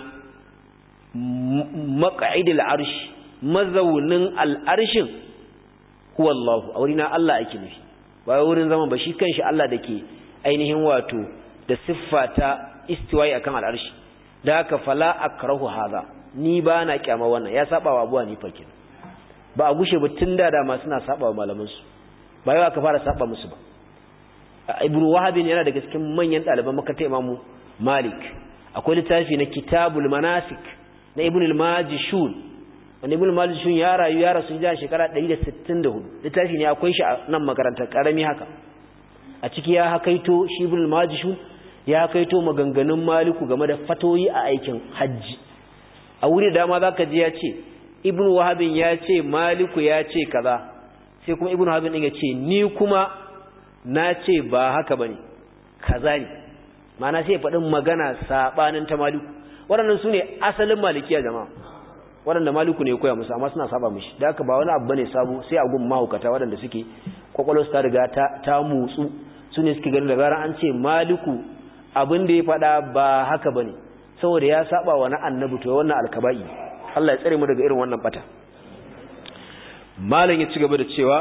Speaker 1: maq'idul arsh mazaunin al-arshin huwa Allah a wurina Allah ake nufi ba wurin zaman ba shi kanshi Allah dake ainihin wato da siffa ta istiwa'i akan al'arshi da haka fala akrahu hadha ni ba na kyama wannan ya saba wa abuwa ni fakin ba a gushe ba tunda da ma suna saba wa malaman su ba yau aka fara saba musu ba ibnu wahab yana daga cikin manyan daliban makarantar imamu malik akwai littafi na kitabul manasik na ibn al-majishun wanda ibn al-majishun ya rayu ya rasu da shekara ɗari da sittin da hudu littafi ne akwai shi a nan makarantar karami haka a ciki ya hakaito shi ibn al-majishun ya hakaito maganganun maliku game da fatoyi a aikin hajji a wuri da dama zaka ji ya ce ibn wahabin ya ce maliku ya ce kaza sai kuma ibn wahabin din ya ce ni kuma na ce ba haka bane kaza ne ma'ana sai faɗin magana sabanin ta maliku waɗannan su ne asalin malikiya jama'a waɗanda maliku ne ya koya musu amma suna saba mishi da haka ba wani abu bane sabo sai a gun mahaukata waɗanda suke kwakwalwarsu ta riga ta, ta mutsu su ne suke ganin da zaran an ce maliku abin da ya faɗa ba haka bane saboda ya saba wa na annabi to wannan alkaba'i Allah ya tsare mu daga irin wannan bata malam ya ci gaba da cewa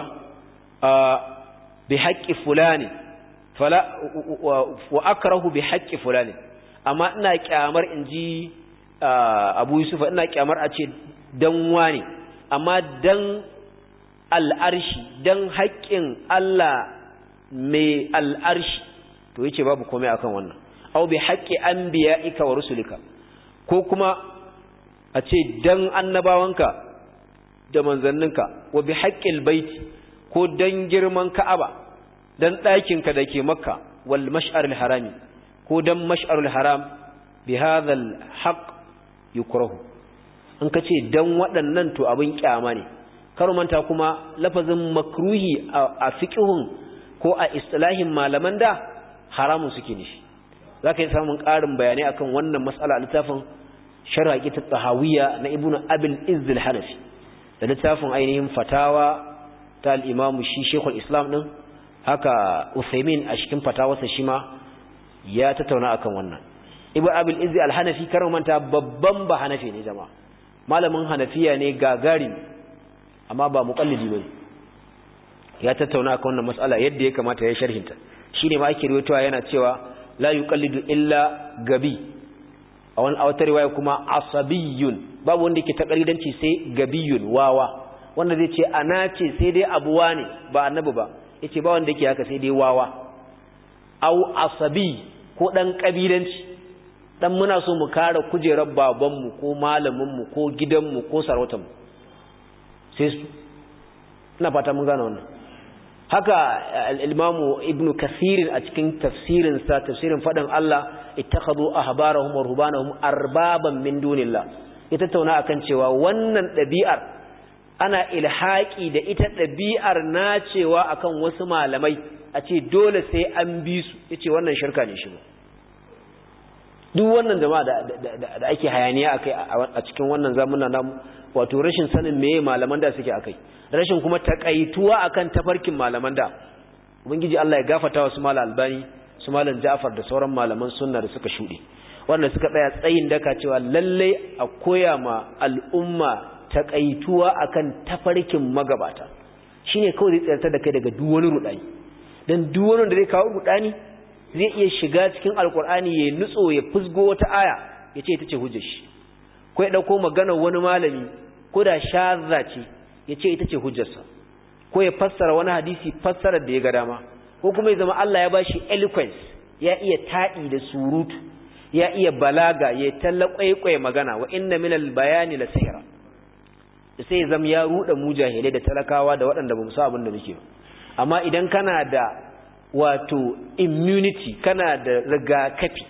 Speaker 1: bi haqqi fulani fala wa akrahu bi haqqi fulani amma ina kyamar inji Abu Yusuf ina kyamar a ce dan wani amma dan al'arshi dan haƙƙin Allah mai al'arshi to yace babu komai akan wannan aw bi haqqi anbiya'ika wa rusulika ko kuma a ce dan annabawanka da manzanninka wa bi haqqil baiti ko dan girman Ka'aba dan ɗakinka da ke Makka wal mash'aril harami ko dan mash'arul haram bi hadha al haqq yukrahu in kace dan waɗannan to abin kyama ne kar manta kuma lafazin makruhi a fiqhun ko a istilahin malaman da haramun suke nishi zaka yi samun ƙarin bayanai akan wannan mas'ala littafin sharh aqidat tahawiyya na ibnu abil izz al hanafi da littafin ainihin fatawa ta al imam shi shaykhul islam din haka Uthaymin a cikin fatawarsa shi ma ya tattauna akan wannan ibnu abil izz al hanafi kar manta babban ba hanafi ne jama'a malamin hanafiya ne gagari amma ba muqallidi bane ya tattauna akan wannan mas'ala yadda ya kamata ya sharhinta shine ma ake riwayowa yana cewa la yuqallidu illa gabi a wani wata riwaya kuma asabiyun babu wanda yake takalidanci sai gabiyun wawa wanda zai ce ana ce sai dai abuwa ne ba annabi ba yace ba wanda yake haka sai dai wawa au asabi ko dan kabilanci dan muna so mu kare kujerar babanmu ko malaminmu ko gidanmu ko sarautarmu sai su ina fata mun gane wannan haka al-imamu ibnu kathir a cikin tafsirin sa tafsirin fadan Allah ittakhadhu ahbarahum wa rubanahum arbaban min dunillah ita tauna akan cewa wannan dabi'ar ana ilhaki da ita dabi'ar na cewa akan wasu malamai a ce dole sai an bi su yace wannan shirka ne shi duk wannan jama'a da da ake hayaniya akai a cikin wannan zamanin namu wato rashin sanin meye malaman da suke akai rashin kuma takaituwa akan tafarkin malaman da ubangiji Allah ya gafarta wa su malam albani su malam Ja'far da sauran malaman sunna da suka shude wanda suka tsaya tsayin daka cewa lalle a koya ma al'umma takaituwa akan tafarkin magabata shine kawai zai tsayar da kai daga duk wani rudani dan duk wani da zai kawo rudani zai iya shiga cikin alkur'ani ya nutso ya fusgo wata aya ya ce ita ce hujjar shi ko ya dauko maganar wani malami ko da shazza ce ya ce ita ce hujjarsa ko ya fassara wani hadisi fassarar da ya ga dama ko kuma ya zama Allah ya bashi eloquence ya iya taɗi da surutu ya iya balaga ya tallaƙwaiƙwai magana wa inna minal bayani la sihra sai ya zama ya ruɗa mu jahilai da talakawa da waɗanda ba mu sa abin da muke ba amma idan kana da wato immunity kana da rigakafi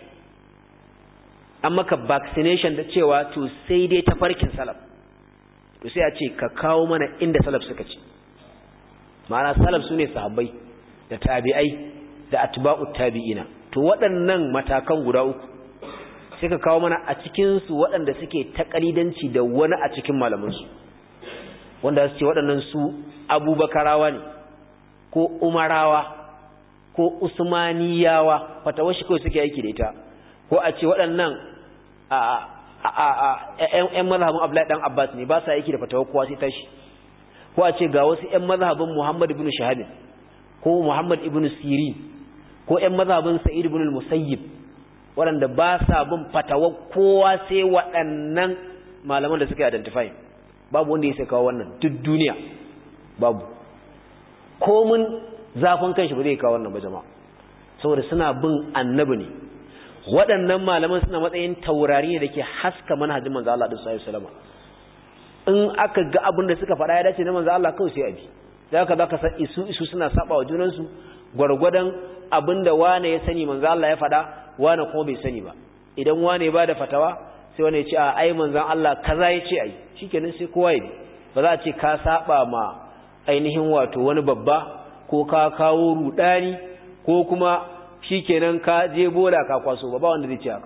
Speaker 1: an maka vaccination da cewa to sai dai ta farkin salaf to sai a ce ka kawo mana inda salaf suka ce ma'ana salaf sune sahabbai da tabi'ai da atba'ut tabi'ina to waɗannan matakan guda uku sai ka kawo mana a cikin su waɗanda suke takalidanci da wani a cikin malaman su wanda su ce waɗannan su abubakarawa ne ko umarawa ko usmaniyawa fatawar shi kawai suke aiki da ita ko a ce waɗannan a a a ƴan mazhabin Abdullahi dan Abbas ne ba sa aiki da fatawar kowa sai tashi ko a ce ga wasu ƴan mazhabin Muhammad ibn Shahab ko Muhammad ibn Sirin ko ƴan mazhabin Sa'id ibn al-Musayyib waɗanda ba sa bin fatawa kowa sai waɗannan malaman da suka identify babu wanda ya sai kawo wannan duk duniya babu komun zafin kanshi ba zai kawo wannan ba jama'a saboda suna bin annabi ne waɗannan malaman suna matsayin taurari ne da ke haska manhajin manzo Allah sallallahu alaihi wasallam in aka ga abin da suka faɗa ya dace na manzo Allah kawai sai a bi da haka zaka san isu isu suna saba wa junansu gwargwadon abinda wane ya sani manzo Allah ya faɗa wane kuma bai sani ba idan wane ba da fatawa sai wane ya ce a ai manzon Allah kaza ya ce ai shikenan sai kowa ya bi ba za a ce ka saba ma ainihin wato wani babba ko ka kawo rudani ko kuma shikenan ka je bola ka kwaso ba ba wanda zai ce haka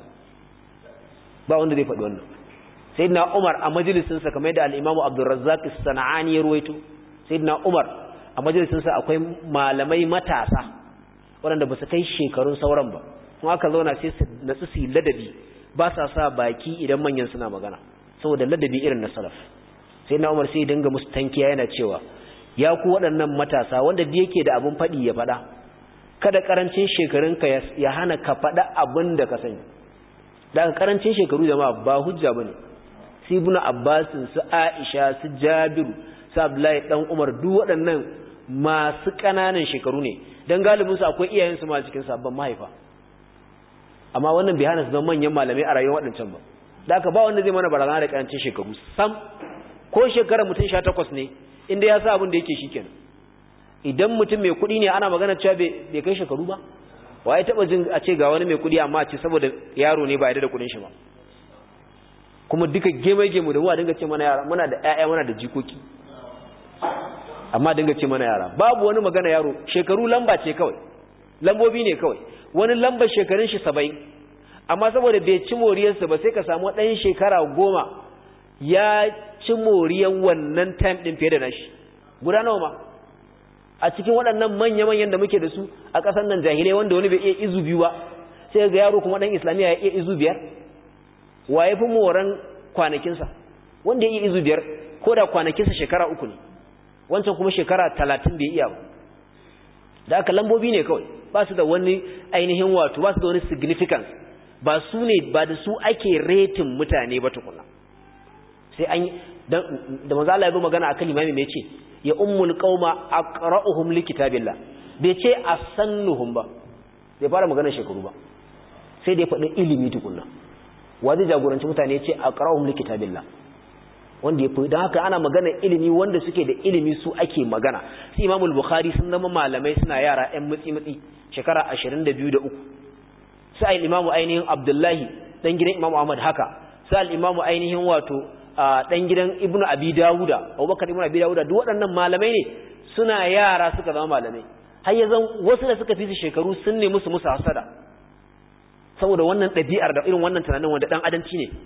Speaker 1: ba wanda zai faɗi wannan sayyidina Umar a majalisin sa kamar yadda al-Imam Abdul Razzaq as-Sana'ani ya ruwaito sayyidina Umar a majalisin sa akwai malamai matasa waɗanda ba su kai shekarun sauran ba kuma aka zauna sai su natsu su ladabi ba sa sa baki idan manyan suna magana saboda ladabi irin na salaf sayyidina Umar sai ya dinga musu tankiya yana cewa ya ku waɗannan matasa wanda da yake da abin faɗi ya faɗa kada karancin shekarunka ya hana ka faɗa abin da ka sani da karancin shekaru jama'a ba hujja bane sai ibn Abbas su Aisha su Jabiru su Abdullahi dan Umar duk waɗannan masu ƙananan shekaru ne dan galibin su akwai iyayen su ma cikin sabban mahaifa amma wannan bai hana su zama manyan malamai a rayuwar waɗancan ba da haka ba wanda zai mana barazana da karancin shekaru sam ko shekara mutum sha takwas ne inda ya sa abin da yake shikenan idan mutum mai kuɗi ne ana magana cewa bai kai shekaru ba wa ya taɓa jin a ce ga wani mai kuɗi amma a ce saboda yaro ne ba ya da kuɗin shi ba kuma duka gemai-gemu da wa dinga ce mana yara muna da ƴaƴa muna da jikoki amma dinga ce mana yara babu wani magana yaro shekaru lamba ce kawai lambobi ne kawai wani lambar shekarun shi saba'in amma saboda bai ci moriyarsa ba sai ka samu ɗan shekara goma ya ci moriyar wannan time ɗin fiye da nashi guda nawa ma a cikin waɗannan manya-manyan da muke da su a ƙasar nan jahilai wanda wani bai iya izu biyu ba sai ga yaro kuma ɗan islamiyya ya iya izu biyar wa ya fi moran kwanakinsa wanda ya iya izu biyar ko da kwanakinsa shekara uku ne wancan kuma shekara talatin bai iya ba da aka lambobi ne kawai ba su da wani ainihin wato ba su da wani significance ba su ne ba da su ake retin mutane ba tukuna sai an da manzo Allah ya bi magana akan limami mai ce ya ummul qauma aqra'uhum likitabillah bai ce asannuhum ba bai fara magana shekaru ba sai dai faɗin ilimi tukunna wanda jagoranci mutane ya ce aqra'uhum likitabillah wanda ya fi don haka ana magana ilimi wanda suke da ilimi su ake magana su Imamul Bukhari sun zama malamai suna yara ƴan mutsi-mutsi shekara ashirin da biyu da uku su al-Imamu ainihin Abdullahi dan gidan Imam Ahmad haka su al-Imamu ainihin wato dan gidan Ibn Abi Dawuda Abubakar Ibn Abi Dawuda duk waɗannan malamai ne suna yara suka zama malamai har yanzu wasu da suka fi su shekaru sun ne musu musu hasada saboda wannan ɗabi'ar da irin wannan tunanin wanda dan adanci ne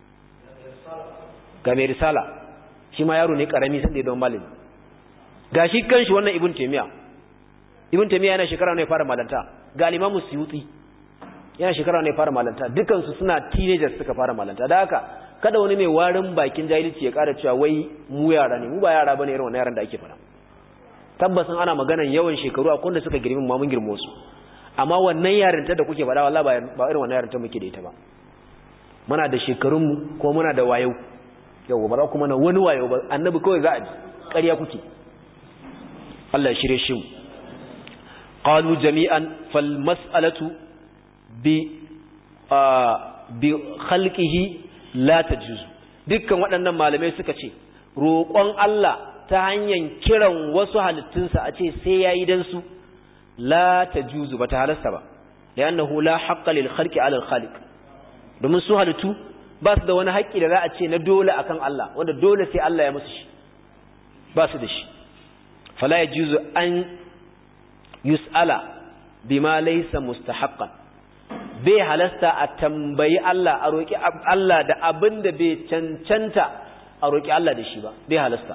Speaker 1: ga mai risala shi ma yaro ne karami sanda ya don malami ga shi kanshi wannan ibn taymiya ibn taymiya yana shekara ne fara malanta ga al-imamu suyuti yana shekara ne fara malanta dukan su suna teenagers suka fara malanta da haka kada wani mai warin bakin jahilci ya ƙara cewa wai mu yara ne mu ba yara bane irin wannan yaran da ake fara tabbasin ana maganan yawan shekaru akwai da suka girmi mu mun girmo su amma wannan yarinta da kuke faɗa wallahi ba irin wannan yarinta muke da ita ba muna da shekarun mu ko muna da wayo yau ba za ku mana wani wayo ba annabi kawai za a ji ƙarya kuke Allah ya shirye shi mu qalu jami'an fal mas'alatu bi bi khalqihi la tajuz dukkan waɗannan malamai suka ce roƙon Allah ta hanyar kiran wasu halittunsa a ce sai yayi dan su la tajuzu bata halasta ba li'annahu la haqqa lil khalqi 'ala al khaliq domin su halittu ba su da wani haƙƙi da za a ce na dole akan Allah wanda dole sai Allah ya musu shi ba su da shi fala yajuzu an yus'ala bima laysa mustahaqqan bai halasta a tambayi Allah a roki Allah da abin da bai cancanta a roki Allah da shi ba bai halasta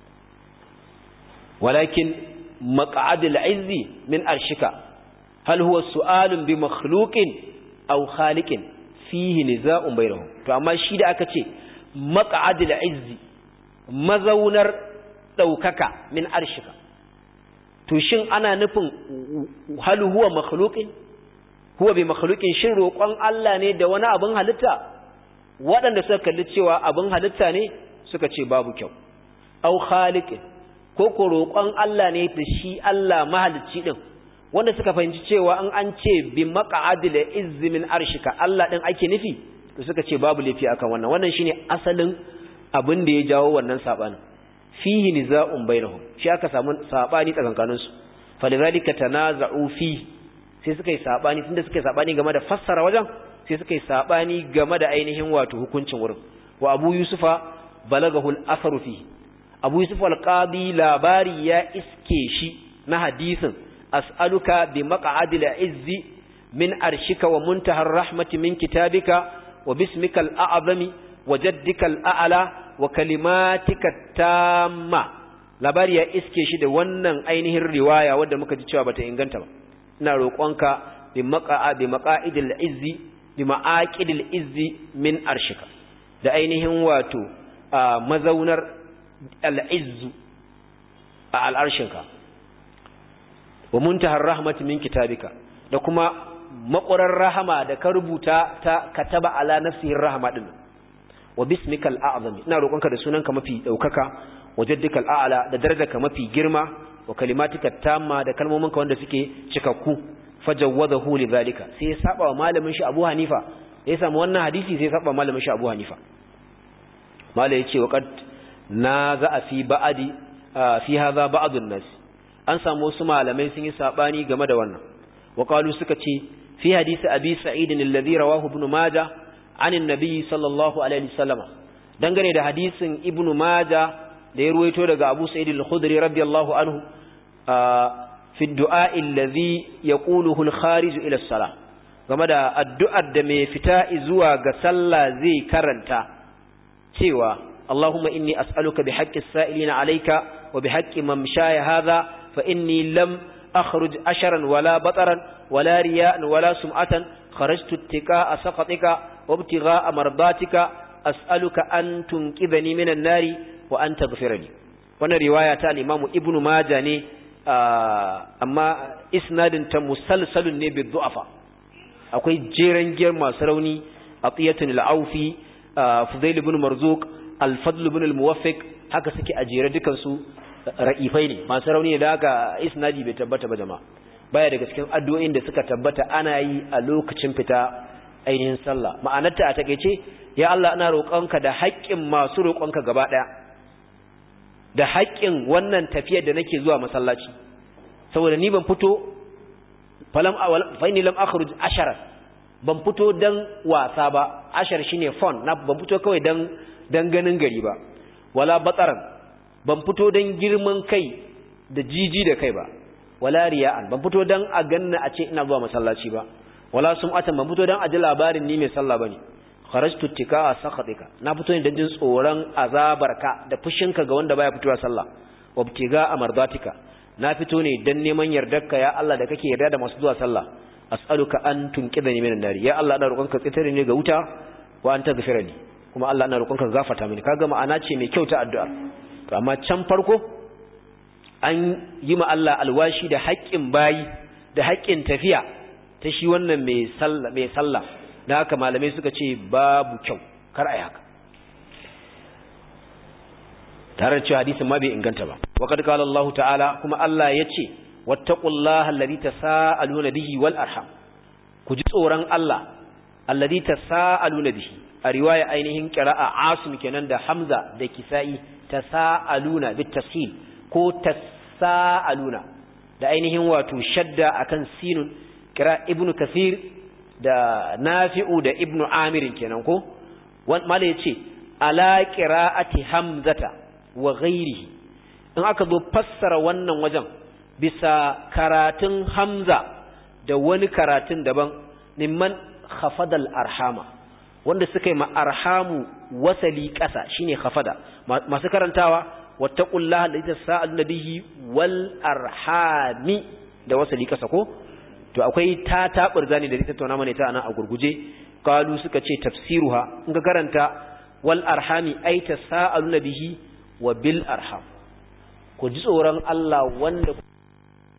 Speaker 1: walakin maq'adul izzi min arshika hal huwa su'alun bi makhluqin aw khaliqin fihi niza'un bainahum to amma shi da aka ce maq'adul izzi mazaunar daukaka min arshika to shin ana nufin hal huwa makhluqin huwa bi makhluqin shin roƙon Allah ne da wani abin halitta waɗanda suka kalli cewa abin halitta ne suka ce babu kyau au khaliqin ko ko roƙon Allah ne da shi Allah mahalicci din wanda suka fahimci cewa an an ce bi maq'adil izzi min arshika Allah din ake nufi to suka ce babu lafi akan wannan wannan shine asalin abin da ya jawo wannan sabanin fihi niza'un bainahum shi aka samu sabani tsakankanin su falidhalika tanaza'u fi sai suka yi sabani tunda suka yi sabani game da fassara wajen sai suka yi sabani game da ainihin wato hukuncin wurin wa Abu Yusufa balagahu al-asaru fi Abu Yusuf al-Qadi labari ya iske shi na hadisin as'aluka bi maq'adil izzi min arshika wa muntahar rahmati min kitabika wa bismikal a'zami wa jaddikal a'la wa kalimatika tamma labari ya iske shi da wannan ainihin riwaya wadda muka ji cewa bata inganta ba ina roƙonka bi maqa'a bi maqa'idil izzi bi ma'aqidil izzi min arshika da ainihin wato mazaunar al-izzu a al-arshinka wa muntahar rahmati min kitabika da kuma maƙurar rahama da ka rubuta ta kataba ala nafsihi rahama din wa bismikal a'zami ina roƙonka da sunanka mafi daukaka wa jaddikal a'la da darajarka mafi girma wa kalimatika tamma da kalmominka wanda suke cikakku fajawwadahu lidhalika sai ya saba wa malamin shi Abu Hanifa ya samu wannan hadisi sai ya saba malamin shi Abu Hanifa malai yace wa qad naza fi ba'di fi hadha ba'd an-nas an samu wasu malamai sun yi sabani game da wannan wa qalu suka ce fi hadisi abi sa'id alladhi rawahu ibn majah an annabi sallallahu alaihi wasallam dangane da hadisin ibn majah da ya ruwaito daga abu sa'id al-khudri radiyallahu anhu fi ad-du'a alladhi yaquluhu al-kharij ila as-salah game da addu'ar da mai fita zuwa ga sallah zai karanta cewa Allahumma inni as'aluka bi haqqi as-sa'ilina alayka wa bi haqqi mamshaya hadha fa inni lam akhruj asharan wala bataran wala riya'an wala sum'atan kharajtu ittiqa'a saqatika wa ibtigha'a mardatika as'aluka an tunqidhani minan nari wa an taghfirani wannan riwaya ta al-Imam Ibn Majah ne amma isnadin ta musalsalun ne bi du'afa akwai jeran giyar masu rauni atiyatun al-Aufi Fudail ibn Marzuq al-Fadl ibn al-Muwaffiq haka suke a jere dukan su ra'ifai ne masu rauni da haka isnadi bai tabbata ba jama'a baya daga cikin addu'o'in da suka tabbata ana yi a lokacin fita ainihin sallah ma'anarta a takeice ya Allah ina roƙonka da haƙƙin masu roƙonka gaba ɗaya da haƙƙin wannan tafiyar da nake zuwa masallaci saboda ni ban fito falam awal fa inni lam akhruj ashara ban fito dan wasa ba ashar shine fun na ban fito kawai dan dan ganin gari ba wala bataran ban fito dan girman kai da jiji da kai ba wala riya'an ban fito dan a ganna a ce ina zuwa masallaci ba wala sum'atan ban fito dan a ji labarin ni mai sallah bane kharajtu tikaa sakhatika na fito ne dan jin tsoron azabarka da fushinka ga wanda baya fitowa sallah wabtiga amardatika na fito ne dan neman yardarka ya Allah da kake yarda da masu zuwa sallah as'aluka an tunqidani minan nari ya Allah ina roƙonka tsitare ne ga wuta wa anta ghafirani kuma Allah ina roƙonka gafarta mini kaga ma'ana ce mai kyau ta addu'a to amma can farko an yi ma Allah alwashi da haƙƙin bayi da haƙƙin tafiya ta shi wannan mai sallah mai sallah da haka malamai suka ce babu kyau kar a yi haka tare da cewa hadisin ma bai inganta ba wa kad qala Allah ta'ala kuma Allah yace wattaqullaha alladhi tasaaluna bihi wal arham ku ji tsoron Allah alladhi tasaaluna bihi a riwaya ainihin qira'a Asim kenan da Hamza da Kisa'i tasaaluna bit tashil ko tasaaluna da ainihin wato shadda akan sinun qira Ibn Kathir da Nafi'u da Ibn Amir kenan ko mala yace ala qira'ati Hamzata wa ghairihi in aka zo fassara wannan wajen bisa karatun Hamza da wani karatun daban mimman khafadal arhama wanda suka yi ma arhamu wasali ƙasa shine khafada masu karantawa wattaqullaha alladhi tasaaluna bihi wal arhami da wasali ƙasa ko to akwai ta taburza ne da ita tattauna mana ita anan a gurguje qalu suka ce tafsiruha in ka karanta wal arhami ay tasaaluna bihi wa bil arham ku ji tsoron Allah wanda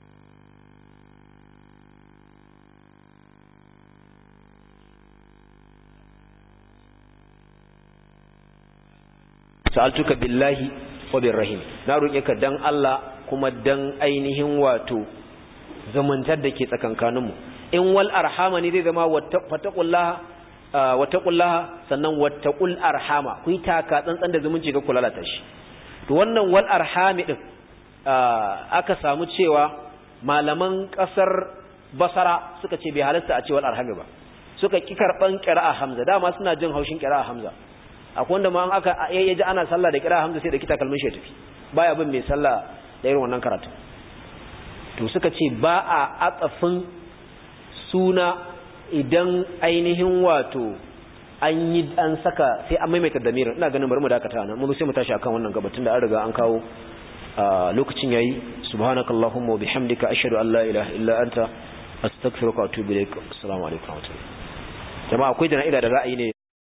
Speaker 1: sa'altuka billahi wa birrahim na roƙe ka dan Allah kuma dan ainihin wato zamantar da ke tsakankaninmu in wal arhama ne zai zama wattaqullaha wattaqullaha sannan wattaqul arhama ku yi taka tsantsan da zumunci ga kula da shi to wannan wal arhami din aka samu cewa malaman kasar Basra suka ce bai halasta a ce wal arhami ba suka ki karban qira'a Hamza dama suna jin haushin qira'a Hamza akwai wanda ma an aka yaji ana sallah da qira'a Hamza sai da kita kalmin shi tafi baya bin mai sallah da irin wannan karatu to suka ce ba a atsafin suna idan ainihin wato an yi an saka sai an maimaita damirin ina ganin bari mu dakata nan mu sai mu tashi akan wannan gabatun da an riga an kawo lokacin yayi subhanakallahumma wa bihamdika ashhadu an la ilaha illa anta astaghfiruka wa atubu ilaik assalamu alaikum wa rahmatullahi jama'a akwai da ila da ra'ayi ne